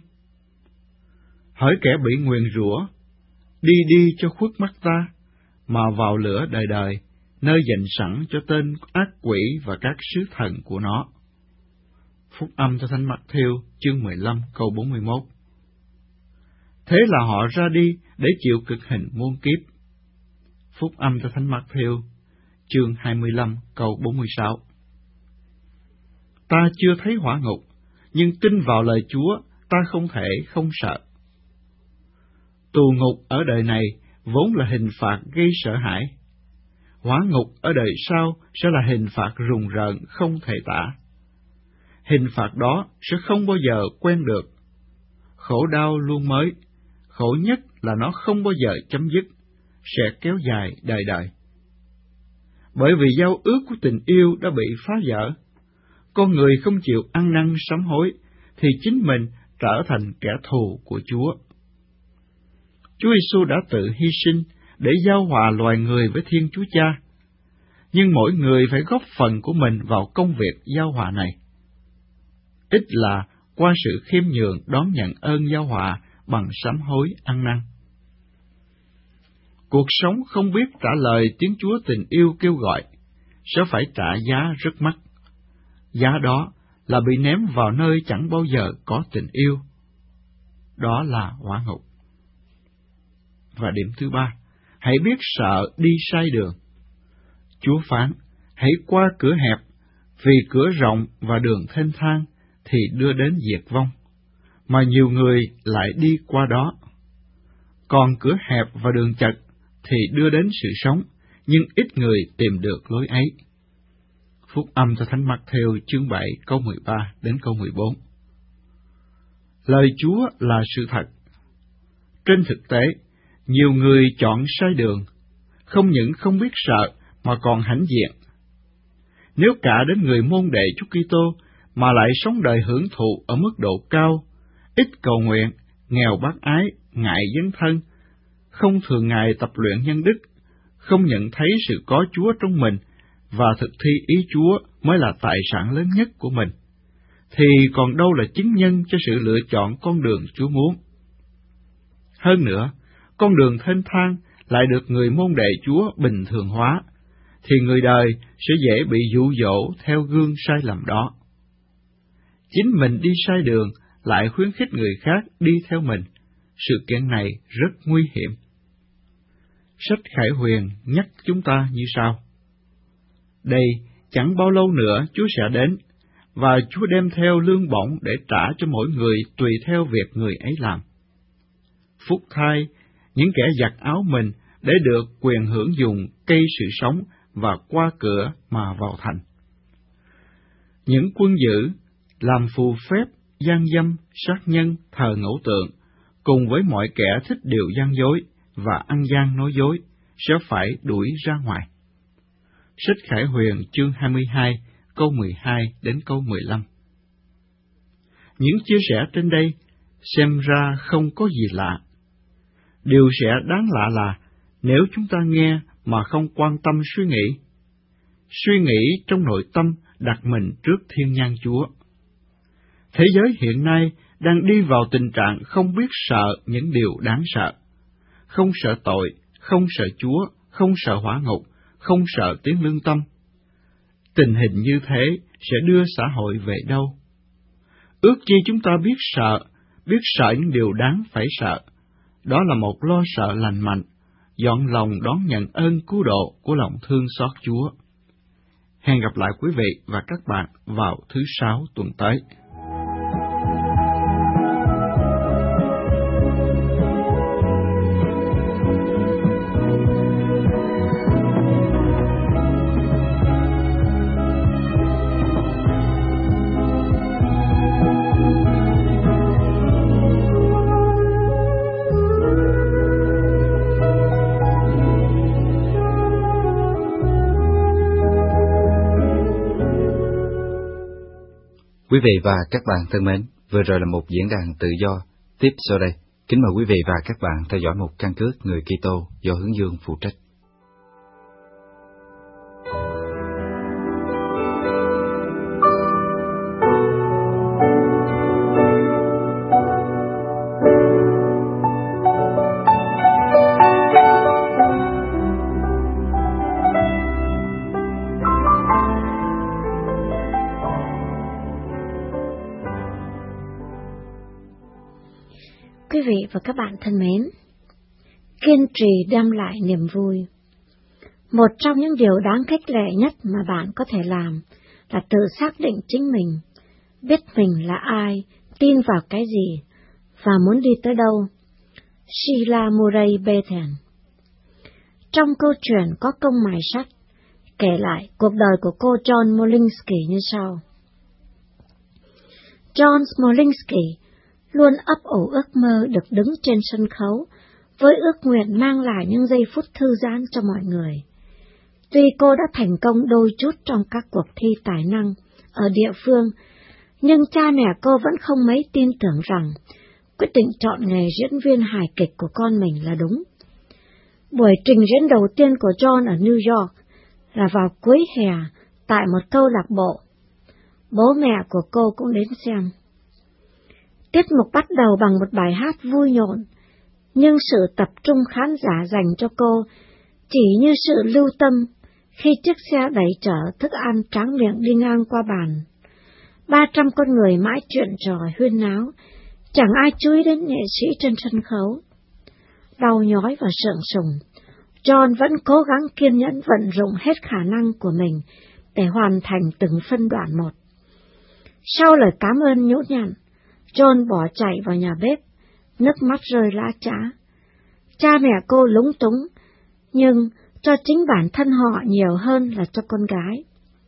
Hỡi kẻ bị nguyền rủa, đi đi cho khuất mắt ta, mà vào lửa đời đời, nơi dành sẵn cho tên ác quỷ và các sứ thần của nó. Phúc âm theo Thánh Mаттêu chương mười lăm câu bốn mươi mốt. Thế là họ ra đi để chịu cực hình muôn kiếp. Phúc âm theo Thánh Mаттêu chương hai mươi lăm câu bốn mươi sáu. Ta chưa thấy hỏa ngục, nhưng tin vào lời Chúa, ta không thể không sợ. Tù ngục ở đời này vốn là hình phạt gây sợ hãi. Hỏa ngục ở đời sau sẽ là hình phạt rùng rợn không thể tả. Hình phạt đó sẽ không bao giờ quen được. Khổ đau luôn mới, khổ nhất là nó không bao giờ chấm dứt, sẽ kéo dài đời đời. Bởi vì giao ước của tình yêu đã bị phá vỡ, con người không chịu ăn năn sám hối, thì chính mình trở thành kẻ thù của Chúa. Chúa Giêsu đã tự hy sinh để giao hòa loài người với Thiên Chúa Cha, nhưng mỗi người phải góp phần của mình vào công việc giao hòa này. Ít là qua sự khiêm nhường đón nhận ơn giao hòa bằng sám hối ăn năn. Cuộc sống không biết trả lời tiếng Chúa tình yêu kêu gọi, sẽ phải trả giá rất mắc. Giá đó là bị ném vào nơi chẳng bao giờ có tình yêu. Đó là hỏa ngục. Và điểm thứ ba, hãy biết sợ đi sai đường. Chúa phán, hãy qua cửa hẹp, vì cửa rộng và đường thênh thang thì đưa đến diệt vong, mà nhiều người lại đi qua đó. Còn cửa hẹp và đường chật thì đưa đến sự sống, nhưng ít người tìm được lối ấy. Phúc âm cho Thánh Mаттêu chương bảy câu mười ba đến câu mười bốn. Lời Chúa là sự thật. Trên thực tế, nhiều người chọn sai đường, không những không biết sợ mà còn hãnh diện. Nếu cả đến người môn đệ Chúa Kitô mà lại sống đời hưởng thụ ở mức độ cao, ít cầu nguyện, nghèo bác ái, ngại dấn thân, không thường ngày tập luyện nhân đức, không nhận thấy sự có Chúa trong mình và thực thi ý Chúa mới là tài sản lớn nhất của mình, thì còn đâu là chứng nhân cho sự lựa chọn con đường Chúa muốn. Hơn nữa, con đường thênh thang lại được người môn đệ Chúa bình thường hóa, thì người đời sẽ dễ bị dụ dỗ theo gương sai lầm đó. Chính mình đi sai đường lại khuyến khích người khác đi theo mình, sự kiện này rất nguy hiểm. Sách Khải Huyền nhắc chúng ta như sau: Đây, chẳng bao lâu nữa Chúa sẽ đến, và Chúa đem theo lương bổng để trả cho mỗi người tùy theo việc người ấy làm. Phúc thay những kẻ giặt áo mình để được quyền hưởng dùng cây sự sống và qua cửa mà vào thành. Những quân dữ làm phù phép, gian dâm, sát nhân, thờ ngẫu tượng, cùng với mọi kẻ thích điều gian dối và ăn gian nói dối, sẽ phải đuổi ra ngoài. Sách Khải Huyền chương hai mươi hai, câu mười hai đến câu mười lăm. Những chia sẻ trên đây xem ra không có gì lạ. Điều sẽ đáng lạ là nếu chúng ta nghe mà không quan tâm suy nghĩ, suy nghĩ trong nội tâm đặt mình trước thiên nhang Chúa. Thế giới hiện nay đang đi vào tình trạng không biết sợ những điều đáng sợ, không sợ tội, không sợ Chúa, không sợ hỏa ngục, không sợ tiếng lương tâm. Tình hình như thế sẽ đưa xã hội về đâu? Ước chi chúng ta biết sợ, biết sợ những điều đáng phải sợ. Đó là một lo sợ lành mạnh, dọn lòng đón nhận ơn cứu độ của lòng thương xót Chúa. Hẹn gặp lại quý vị và các bạn vào thứ Sáu tuần tới. Quý vị và các bạn thân mến, vừa rồi là một diễn đàn tự do. Tiếp sau đây, kính mời quý vị và các bạn theo dõi một căn cước người Kitô do Hướng Dương phụ trách. Quý vị và các bạn thân mến, kiên trì đem lại niềm vui. Một trong những điều đáng khích lệ nhất mà bạn có thể làm là tự xác định chính mình, biết mình là ai, tin vào cái gì, và muốn đi tới đâu. Sheila Murray Bethel. Trong câu chuyện có công mài sắt, kể lại cuộc đời của cô John Molinsky như sau. John Molinsky luôn ấp ủ ước mơ được đứng trên sân khấu, với ước nguyện mang lại những giây phút thư giãn cho mọi người. Tuy cô đã thành công đôi chút trong các cuộc thi tài năng ở địa phương, nhưng cha mẹ cô vẫn không mấy tin tưởng rằng quyết định chọn nghề diễn viên hài kịch của con mình là đúng. Buổi trình diễn đầu tiên của John ở New York là vào cuối hè tại một câu lạc bộ. Bố mẹ của cô cũng đến xem. Tiết mục bắt đầu bằng một bài hát vui nhộn, nhưng sự tập trung khán giả dành cho cô chỉ như sự lưu tâm khi chiếc xe đẩy chở thức ăn tráng miệng đi ngang qua bàn. Ba trăm con người mãi chuyện trò huyên náo, chẳng ai chú ý đến nghệ sĩ trên sân khấu. Đau nhói và sượng sùng, John vẫn cố gắng kiên nhẫn vận dụng hết khả năng của mình để hoàn thành từng phân đoạn một. Sau lời cảm ơn nhũ nhặn, John bỏ chạy vào nhà bếp, nước mắt rơi lã chã. Cha mẹ cô lúng túng, nhưng cho chính bản thân họ nhiều hơn là cho con gái.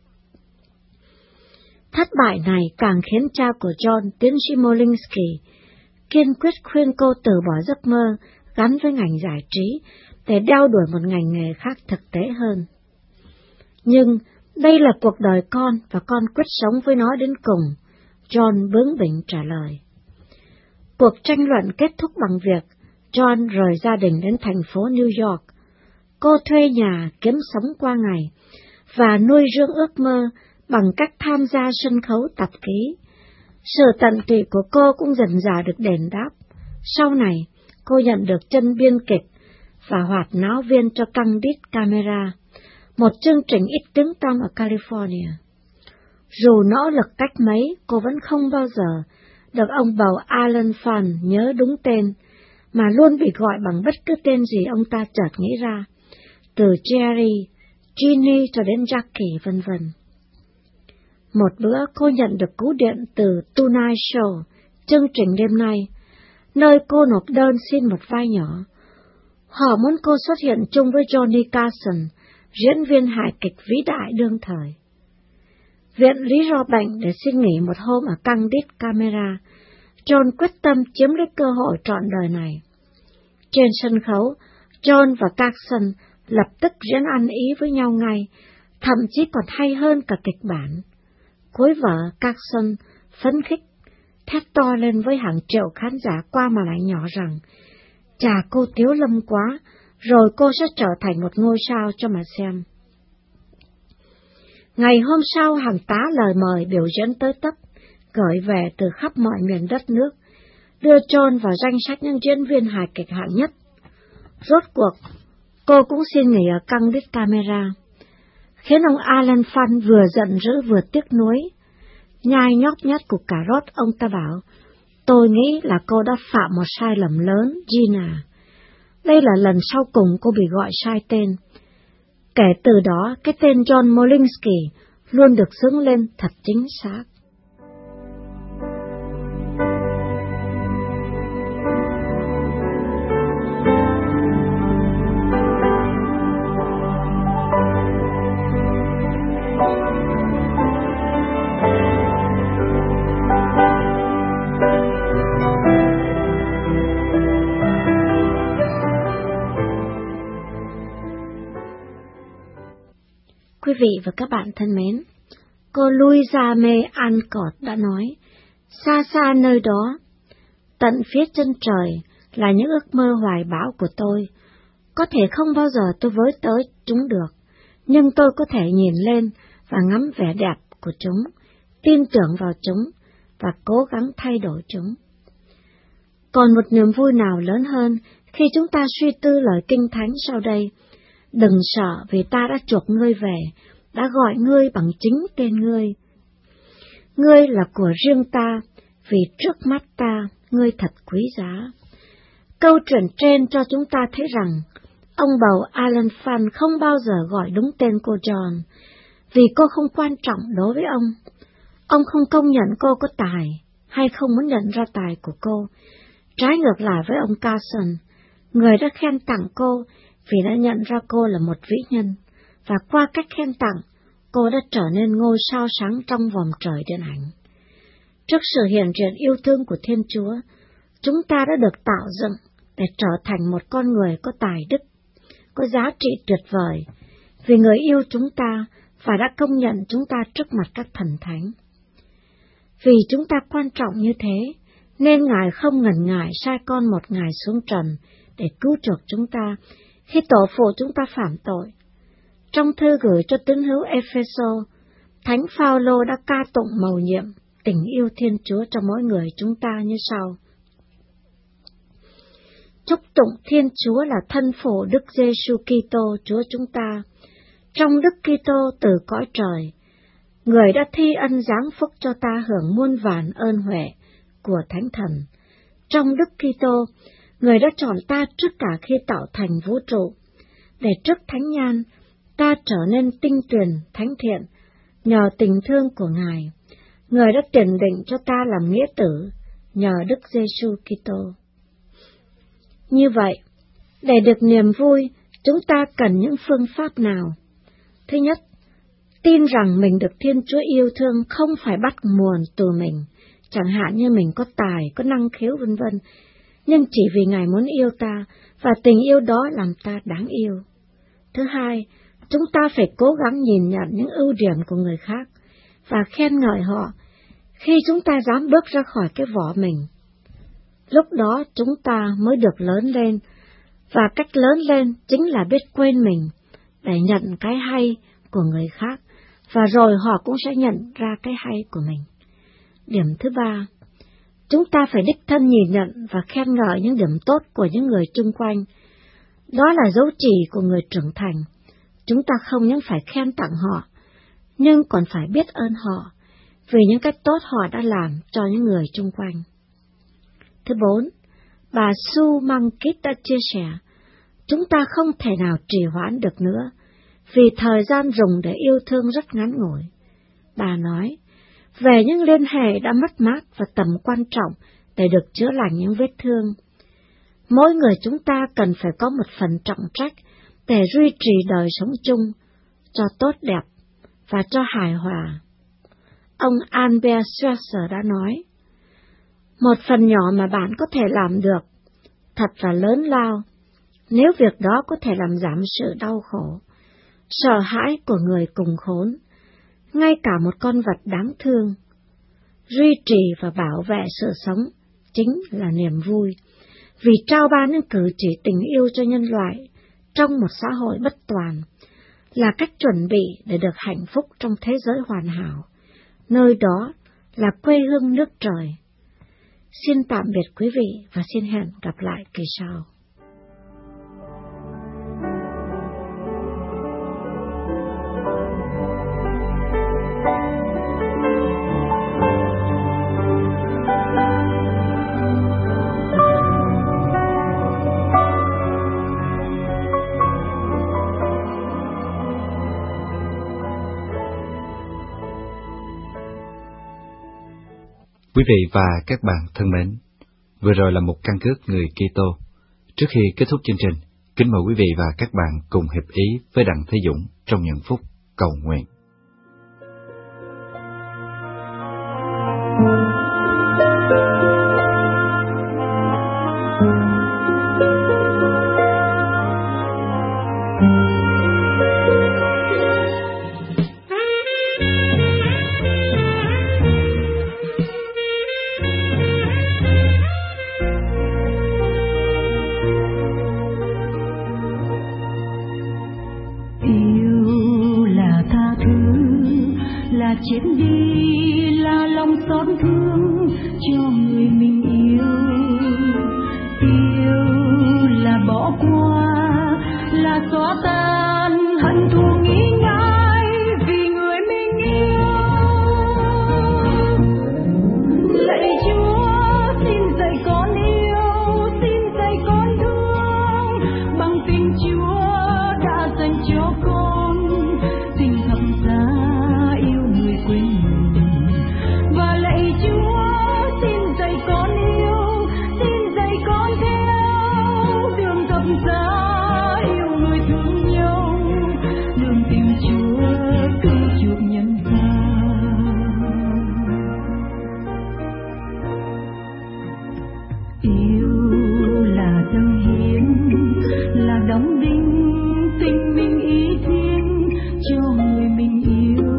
Thất bại này càng khiến cha của John, tiến sĩ Molinsky, kiên quyết khuyên cô từ bỏ giấc mơ gắn với ngành giải trí để đeo đuổi một ngành nghề khác thực tế hơn. Nhưng đây là cuộc đời con và con quyết sống với nó đến cùng, John bướng bỉnh trả lời. Cuộc tranh luận kết thúc bằng việc John rời gia đình đến thành phố New York. Cô thuê nhà kiếm sống qua ngày và nuôi dưỡng ước mơ bằng cách tham gia sân khấu tạp ký. Sự tận tụy của cô cũng dần dà được đền đáp. Sau này, cô nhận được chân biên kịch và hoạt náo viên cho Candid Camera, một chương trình ít tiếng tăm ở California. Dù nỗ lực cách mấy, cô vẫn không bao giờ được ông bầu Alan Fan nhớ đúng tên, mà luôn bị gọi bằng bất cứ tên gì ông ta chợt nghĩ ra, từ Jerry, Ginny cho đến Jackie vân vân. Một bữa cô nhận được cú điện từ Tonight Show, chương trình đêm nay, nơi cô nộp đơn xin một vai nhỏ. Họ muốn cô xuất hiện chung với Johnny Carson, diễn viên hài kịch vĩ đại đương thời. Viện lý do bệnh để xin nghỉ một hôm ở Candid Camera, John quyết tâm chiếm lấy cơ hội trọn đời này. Trên sân khấu, John và Carson lập tức diễn ăn ý với nhau ngay, thậm chí còn hay hơn cả kịch bản. Cuối vở, Carson phấn khích, thét to lên với hàng triệu khán giả qua màn ảnh nhỏ rằng, chà cô Tiếu Lâm quá, rồi cô sẽ trở thành một ngôi sao cho mà xem. Ngày hôm sau, hàng tá lời mời biểu diễn tới tấp, gửi về từ khắp mọi miền đất nước, đưa John vào danh sách những diễn viên hài kịch hạng nhất. Rốt cuộc, cô cũng xin nghỉ ở Candid Camera, khiến ông Alan Fan vừa giận dữ vừa tiếc nuối. Nhai nhóc nhát cục cà rốt, ông ta bảo, tôi nghĩ là cô đã phạm một sai lầm lớn, Gina. Đây là lần sau cùng cô bị gọi sai tên. Kể từ đó, cái tên John Molinsky luôn được xứng lên thật chính xác. Quý vị và các bạn thân mến, cô Louisa May Alcott đã nói, xa xa nơi đó, tận phía chân trời là những ước mơ hoài bão của tôi. Có thể không bao giờ tôi với tới chúng được, nhưng tôi có thể nhìn lên và ngắm vẻ đẹp của chúng, tin tưởng vào chúng và cố gắng thay đổi chúng. Còn một niềm vui nào lớn hơn khi chúng ta suy tư lời kinh thánh sau đây? Đừng sợ vì ta đã chuộc ngươi về, đã gọi ngươi bằng chính tên ngươi. Ngươi là của riêng ta, vì trước mắt ta, ngươi thật quý giá. Câu chuyện trên cho chúng ta thấy rằng, ông bầu Alan Fan không bao giờ gọi đúng tên cô John, vì cô không quan trọng đối với ông. Ông không công nhận cô có tài, hay không muốn nhận ra tài của cô. Trái ngược lại với ông Carson, người đã khen tặng cô vì đã nhận ra cô là một vĩ nhân, và qua cách khen tặng, cô đã trở nên ngôi sao sáng trong vòng trời điện ảnh. Trước sự hiện diện yêu thương của Thiên Chúa, chúng ta đã được tạo dựng để trở thành một con người có tài đức, có giá trị tuyệt vời, vì người yêu chúng ta và đã công nhận chúng ta trước mặt các thần thánh. Vì chúng ta quan trọng như thế, nên Ngài không ngần ngại sai con một Ngài xuống trần để cứu chuộc chúng ta khi tổ phụ chúng ta phạm tội. Trong thư gửi cho tín hữu Epheso, Thánh Phaolô đã ca tụng mầu nhiệm tình yêu Thiên Chúa cho mỗi người chúng ta như sau: chúc tụng Thiên Chúa là thân phụ Đức Giêsu Kitô Chúa chúng ta, trong Đức Kitô từ cõi trời, người đã thi ân giáng phúc cho ta hưởng muôn vàn ơn huệ của Thánh Thần. Trong Đức Kitô, người đã chọn ta trước cả khi tạo thành vũ trụ, để trước thánh nhan ta trở nên tinh tuyền, thánh thiện, nhờ tình thương của Ngài. Người đã tiền định cho ta làm nghĩa tử, nhờ Đức Giêsu Kitô. Như vậy, để được niềm vui, chúng ta cần những phương pháp nào? Thứ nhất, tin rằng mình được Thiên Chúa yêu thương không phải bắt nguồn từ mình, chẳng hạn như mình có tài, có năng khiếu vân vân, nhưng chỉ vì Ngài muốn yêu ta, và tình yêu đó làm ta đáng yêu. Thứ hai, chúng ta phải cố gắng nhìn nhận những ưu điểm của người khác, và khen ngợi họ khi chúng ta dám bước ra khỏi cái vỏ mình. Lúc đó chúng ta mới được lớn lên, và cách lớn lên chính là biết quên mình, để nhận cái hay của người khác, và rồi họ cũng sẽ nhận ra cái hay của mình. Điểm thứ ba, chúng ta phải đích thân nhìn nhận và khen ngợi những điểm tốt của những người chung quanh. Đó là dấu chỉ của người trưởng thành. Chúng ta không những phải khen tặng họ, nhưng còn phải biết ơn họ, vì những cách tốt họ đã làm cho những người chung quanh. Thứ bốn, bà Sue Monk đã chia sẻ, chúng ta không thể nào trì hoãn được nữa, vì thời gian dùng để yêu thương rất ngắn ngủi. Bà nói, về những liên hệ đã mất mát và tầm quan trọng để được chữa lành những vết thương. Mỗi người chúng ta cần phải có một phần trọng trách để duy trì đời sống chung, cho tốt đẹp và cho hài hòa. Ông Albert Schweitzer đã nói, một phần nhỏ mà bạn có thể làm được, thật là lớn lao, nếu việc đó có thể làm giảm sự đau khổ, sợ hãi của người cùng khốn, ngay cả một con vật đáng thương. Duy trì và bảo vệ sự sống chính là niềm vui, vì trao ban những cử chỉ tình yêu cho nhân loại trong một xã hội bất toàn là cách chuẩn bị để được hạnh phúc trong thế giới hoàn hảo, nơi đó là quê hương nước trời. Xin tạm biệt quý vị và xin hẹn gặp lại kỳ sau. Quý vị và các bạn thân mến, vừa rồi là một căn cước người Kitô. Trước khi kết thúc chương trình, kính mời quý vị và các bạn cùng hiệp ý với Đặng Thế Dũng trong những phút cầu nguyện. Chết đi là lòng xót thương cho người mình yêu, yêu là bỏ qua, là xóa tan hận thù nghĩ ngại vì người mình yêu. Lạy Chúa xin dạy con yêu, xin dạy con thương bằng tình Chúa đã dành cho con, tình thập giá quên mình. Và lạy Chúa xin dạy con yêu, xin dạy con theo đường thập giá yêu người thương nhau, đường tình Chúa cứu chuộc nhân gian. Yêu là dâng hiến, là đóng đinh tình mình ý thiên cho người mình yêu.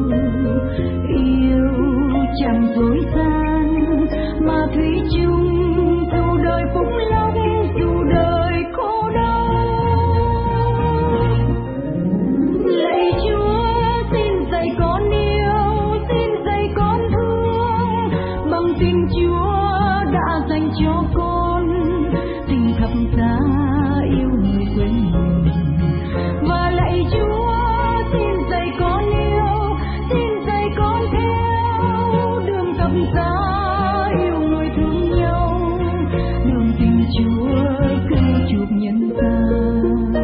Chẳng dối gian mà thủy chung dù đời phúc lộc, dù đời khổ đau. Lạy Chúa xin dạy con yêu, xin dạy con thương bằng tình Chúa đã dành cho con, tình thập giá yêu người quên mình. Và lạy Chúa xin dạy con yêu, xin dạy con theo đường thập giá yêu người thương nhau, đường tình Chúa cứu chuộc nhân gian.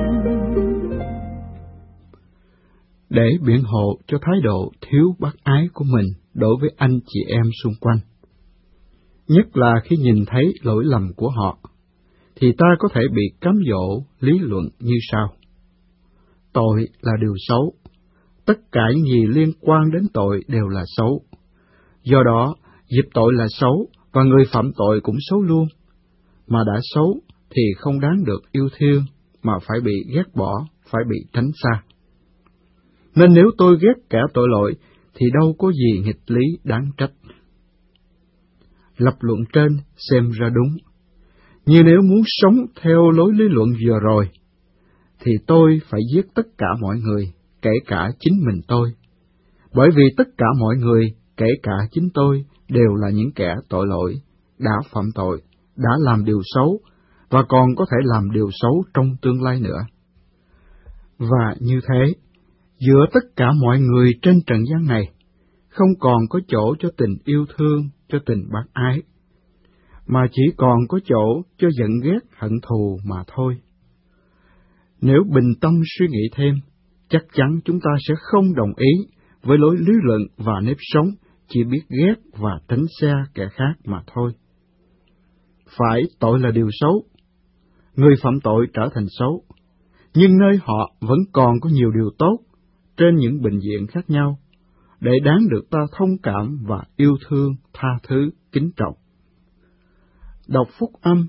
Để biện hộ cho thái độ thiếu bác ái của mình đối với anh chị em xung quanh, nhất là khi nhìn thấy lỗi lầm của họ, thì ta có thể bị cám dỗ lý luận như sau: tội là điều xấu, tất cả những gì liên quan đến tội đều là xấu. Do đó, dịp tội là xấu, và người phạm tội cũng xấu luôn. Mà đã xấu thì không đáng được yêu thương, mà phải bị ghét bỏ, phải bị tránh xa. Nên nếu tôi ghét kẻ tội lỗi, thì đâu có gì nghịch lý đáng trách. Lập luận trên xem ra đúng, như nếu muốn sống theo lối lý luận vừa rồi, thì tôi phải giết tất cả mọi người, kể cả chính mình tôi. Bởi vì tất cả mọi người, kể cả chính tôi, đều là những kẻ tội lỗi, đã phạm tội, đã làm điều xấu, và còn có thể làm điều xấu trong tương lai nữa. Và như thế, giữa tất cả mọi người trên trần gian này, không còn có chỗ cho tình yêu thương, cho tình bác ái, mà chỉ còn có chỗ cho giận ghét hận thù mà thôi. Nếu bình tâm suy nghĩ thêm, chắc chắn chúng ta sẽ không đồng ý với lối lý luận và nếp sống chỉ biết ghét và tránh xa kẻ khác mà thôi. Phải, tội là điều xấu, người phạm tội trở thành xấu, nhưng nơi họ vẫn còn có nhiều điều tốt trên những bình diện khác nhau, để đáng được ta thông cảm và yêu thương, tha thứ, kính trọng. Đọc phúc âm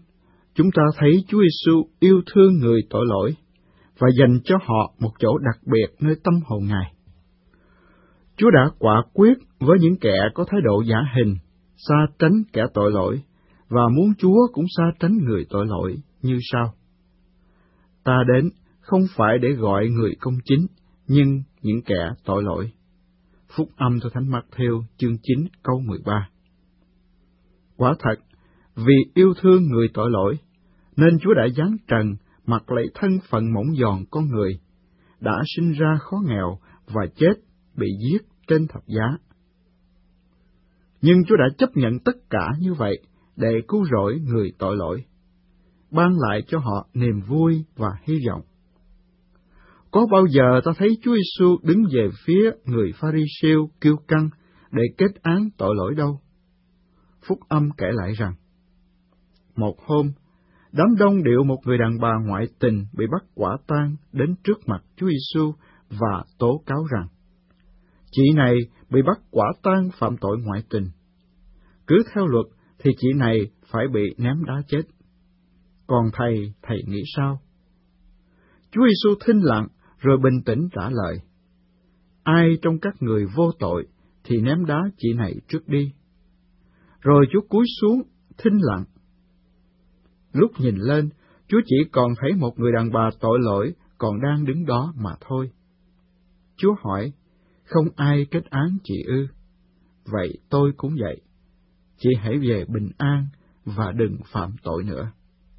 chúng ta thấy Chúa Giêsu yêu thương người tội lỗi và dành cho họ một chỗ đặc biệt nơi tâm hồn Ngài. Chúa đã quả quyết với những kẻ có thái độ giả hình, xa tránh kẻ tội lỗi, và muốn Chúa cũng xa tránh người tội lỗi như sau. Ta đến không phải để gọi người công chính, nhưng những kẻ tội lỗi. Phúc âm theo Thánh Mác-thêu chương chín câu mười ba. Quả thật, vì yêu thương người tội lỗi, nên Chúa đã giáng trần mặc lấy thân phận mỏng giòn con người, đã sinh ra khó nghèo và chết, bị giết trên thập giá. Nhưng Chúa đã chấp nhận tất cả như vậy để cứu rỗi người tội lỗi, ban lại cho họ niềm vui và hy vọng. Có bao giờ ta thấy Chúa Giêsu đứng về phía người Pha-ri-siêu kiêu căng để kết án tội lỗi đâu? Phúc âm kể lại rằng, một hôm, đám đông điệu một người đàn bà ngoại tình bị bắt quả tang đến trước mặt Chúa Giêsu và tố cáo rằng, chị này bị bắt quả tang phạm tội ngoại tình. Cứ theo luật thì chị này phải bị ném đá chết. Còn thầy, thầy nghĩ sao? Chúa Giêsu thinh lặng rồi bình tĩnh trả lời, ai trong các người vô tội thì ném đá chị này trước đi. Rồi Chúa cúi xuống, thinh lặng. Lúc nhìn lên, Chúa chỉ còn thấy một người đàn bà tội lỗi còn đang đứng đó mà thôi. Chúa hỏi, không ai kết án chị ư? Vậy tôi cũng vậy. Chị hãy về bình an và đừng phạm tội nữa.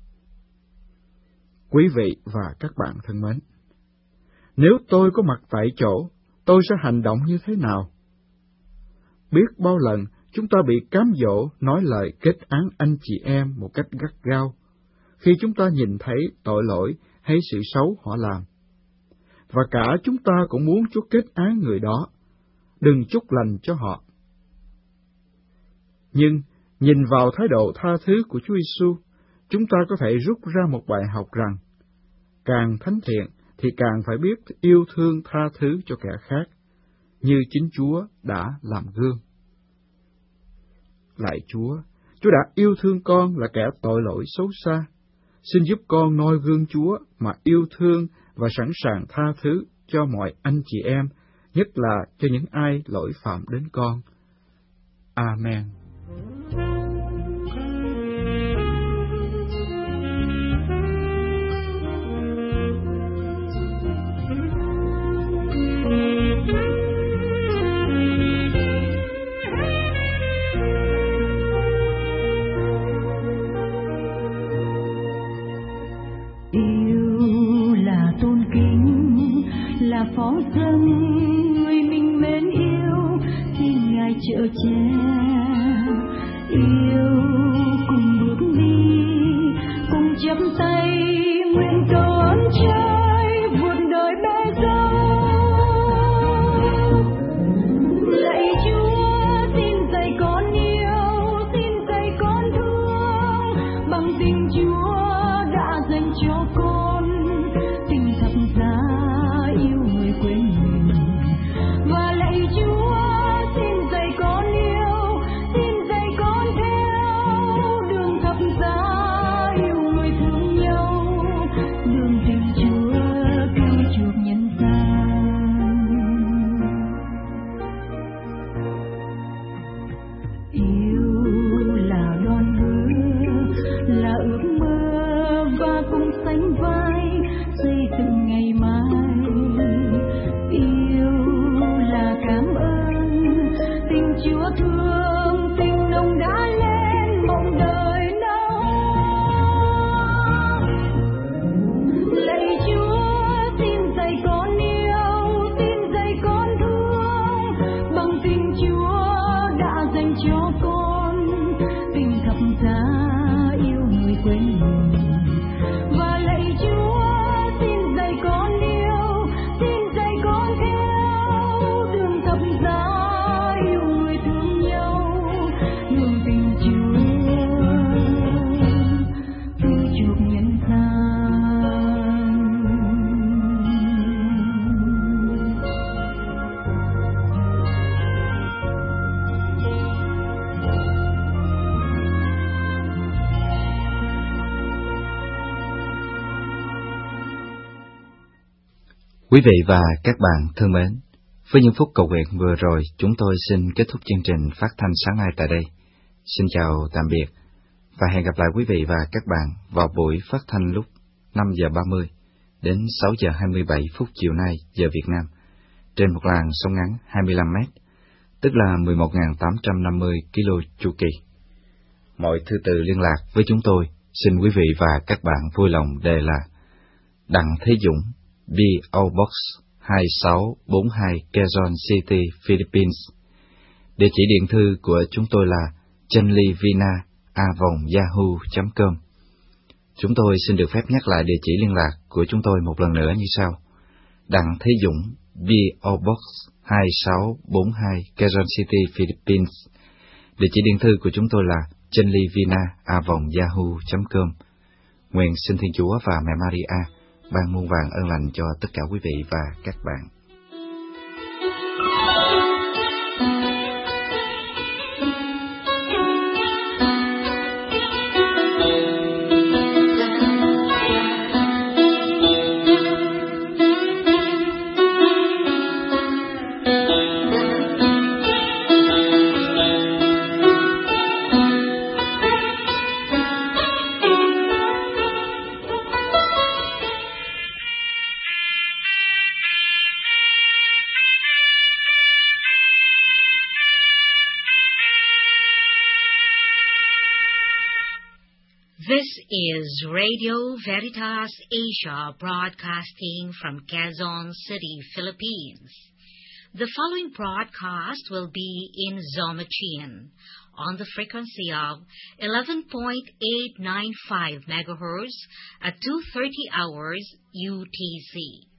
Quý vị và các bạn thân mến, nếu tôi có mặt tại chỗ, tôi sẽ hành động như thế nào? Biết bao lần chúng ta bị cám dỗ nói lời kết án anh chị em một cách gắt gao, khi chúng ta nhìn thấy tội lỗi hay sự xấu họ làm. Và cả chúng ta cũng muốn Chúa kết án người đó, đừng chúc lành cho họ. Nhưng, nhìn vào thái độ tha thứ của Chúa Giêsu, chúng ta có thể rút ra một bài học rằng, càng thánh thiện thì càng phải biết yêu thương tha thứ cho kẻ khác, như chính Chúa đã làm gương. Lạy Chúa, Chúa đã yêu thương con là kẻ tội lỗi xấu xa. Xin giúp con noi gương Chúa mà yêu thương và sẵn sàng tha thứ cho mọi anh chị em, nhất là cho những ai lỗi phạm đến con. Amen. Phó dâng người mình mến yêu, xin Ngài chở che yêu cùng bước đi, cùng chắp tay nguyện cầu ơn Trời vượt đời bê dâu. Lạy Chúa, xin dạy con yêu, xin dạy con thương, bằng tình Chúa đã dành cho con, tình thật giá yêu người quên mình. Và lạy Chúa, xin dạy con yêu, xin dạy con theo đường thập giá yêu người thương nhau. Quý vị và các bạn thân mến, với những phút cầu nguyện vừa rồi, chúng tôi xin kết thúc chương trình phát thanh sáng nay tại đây. Xin chào tạm biệt và hẹn gặp lại quý vị và các bạn vào buổi phát thanh lúc năm giờ ba mươi đến sáu giờ hai mươi bảy phút chiều nay giờ Việt Nam trên một làn sóng ngắn hai mươi lăm mét, tức là mười một nghìn tám trăm năm mươi ki lô chu kỳ. Mọi thư từ liên lạc với chúng tôi, xin quý vị và các bạn vui lòng đề là Đặng Thế Dũng, pê ô Box hai sáu bốn hai Quezon City, Philippines. Địa chỉ điện thư của chúng tôi là chenlivina a vòng yahoo chấm com. Chúng tôi xin được phép nhắc lại địa chỉ liên lạc của chúng tôi một lần nữa như sau: Đặng Thế Dũng, pê ô Box hai sáu bốn hai Quezon City, Philippines. Địa chỉ điện thư của chúng tôi là chenlivina a vòng yahoo chấm com. Nguyện xin Thiên Chúa và Mẹ Maria ban muôn vàn ơn lành cho tất cả quý vị và các bạn. This is Radio Veritas Asia, broadcasting from Quezon City, Philippines. The following broadcast will be in Zomachian on the frequency of eleven point eight nine five megahertz at two thirty hours U T C.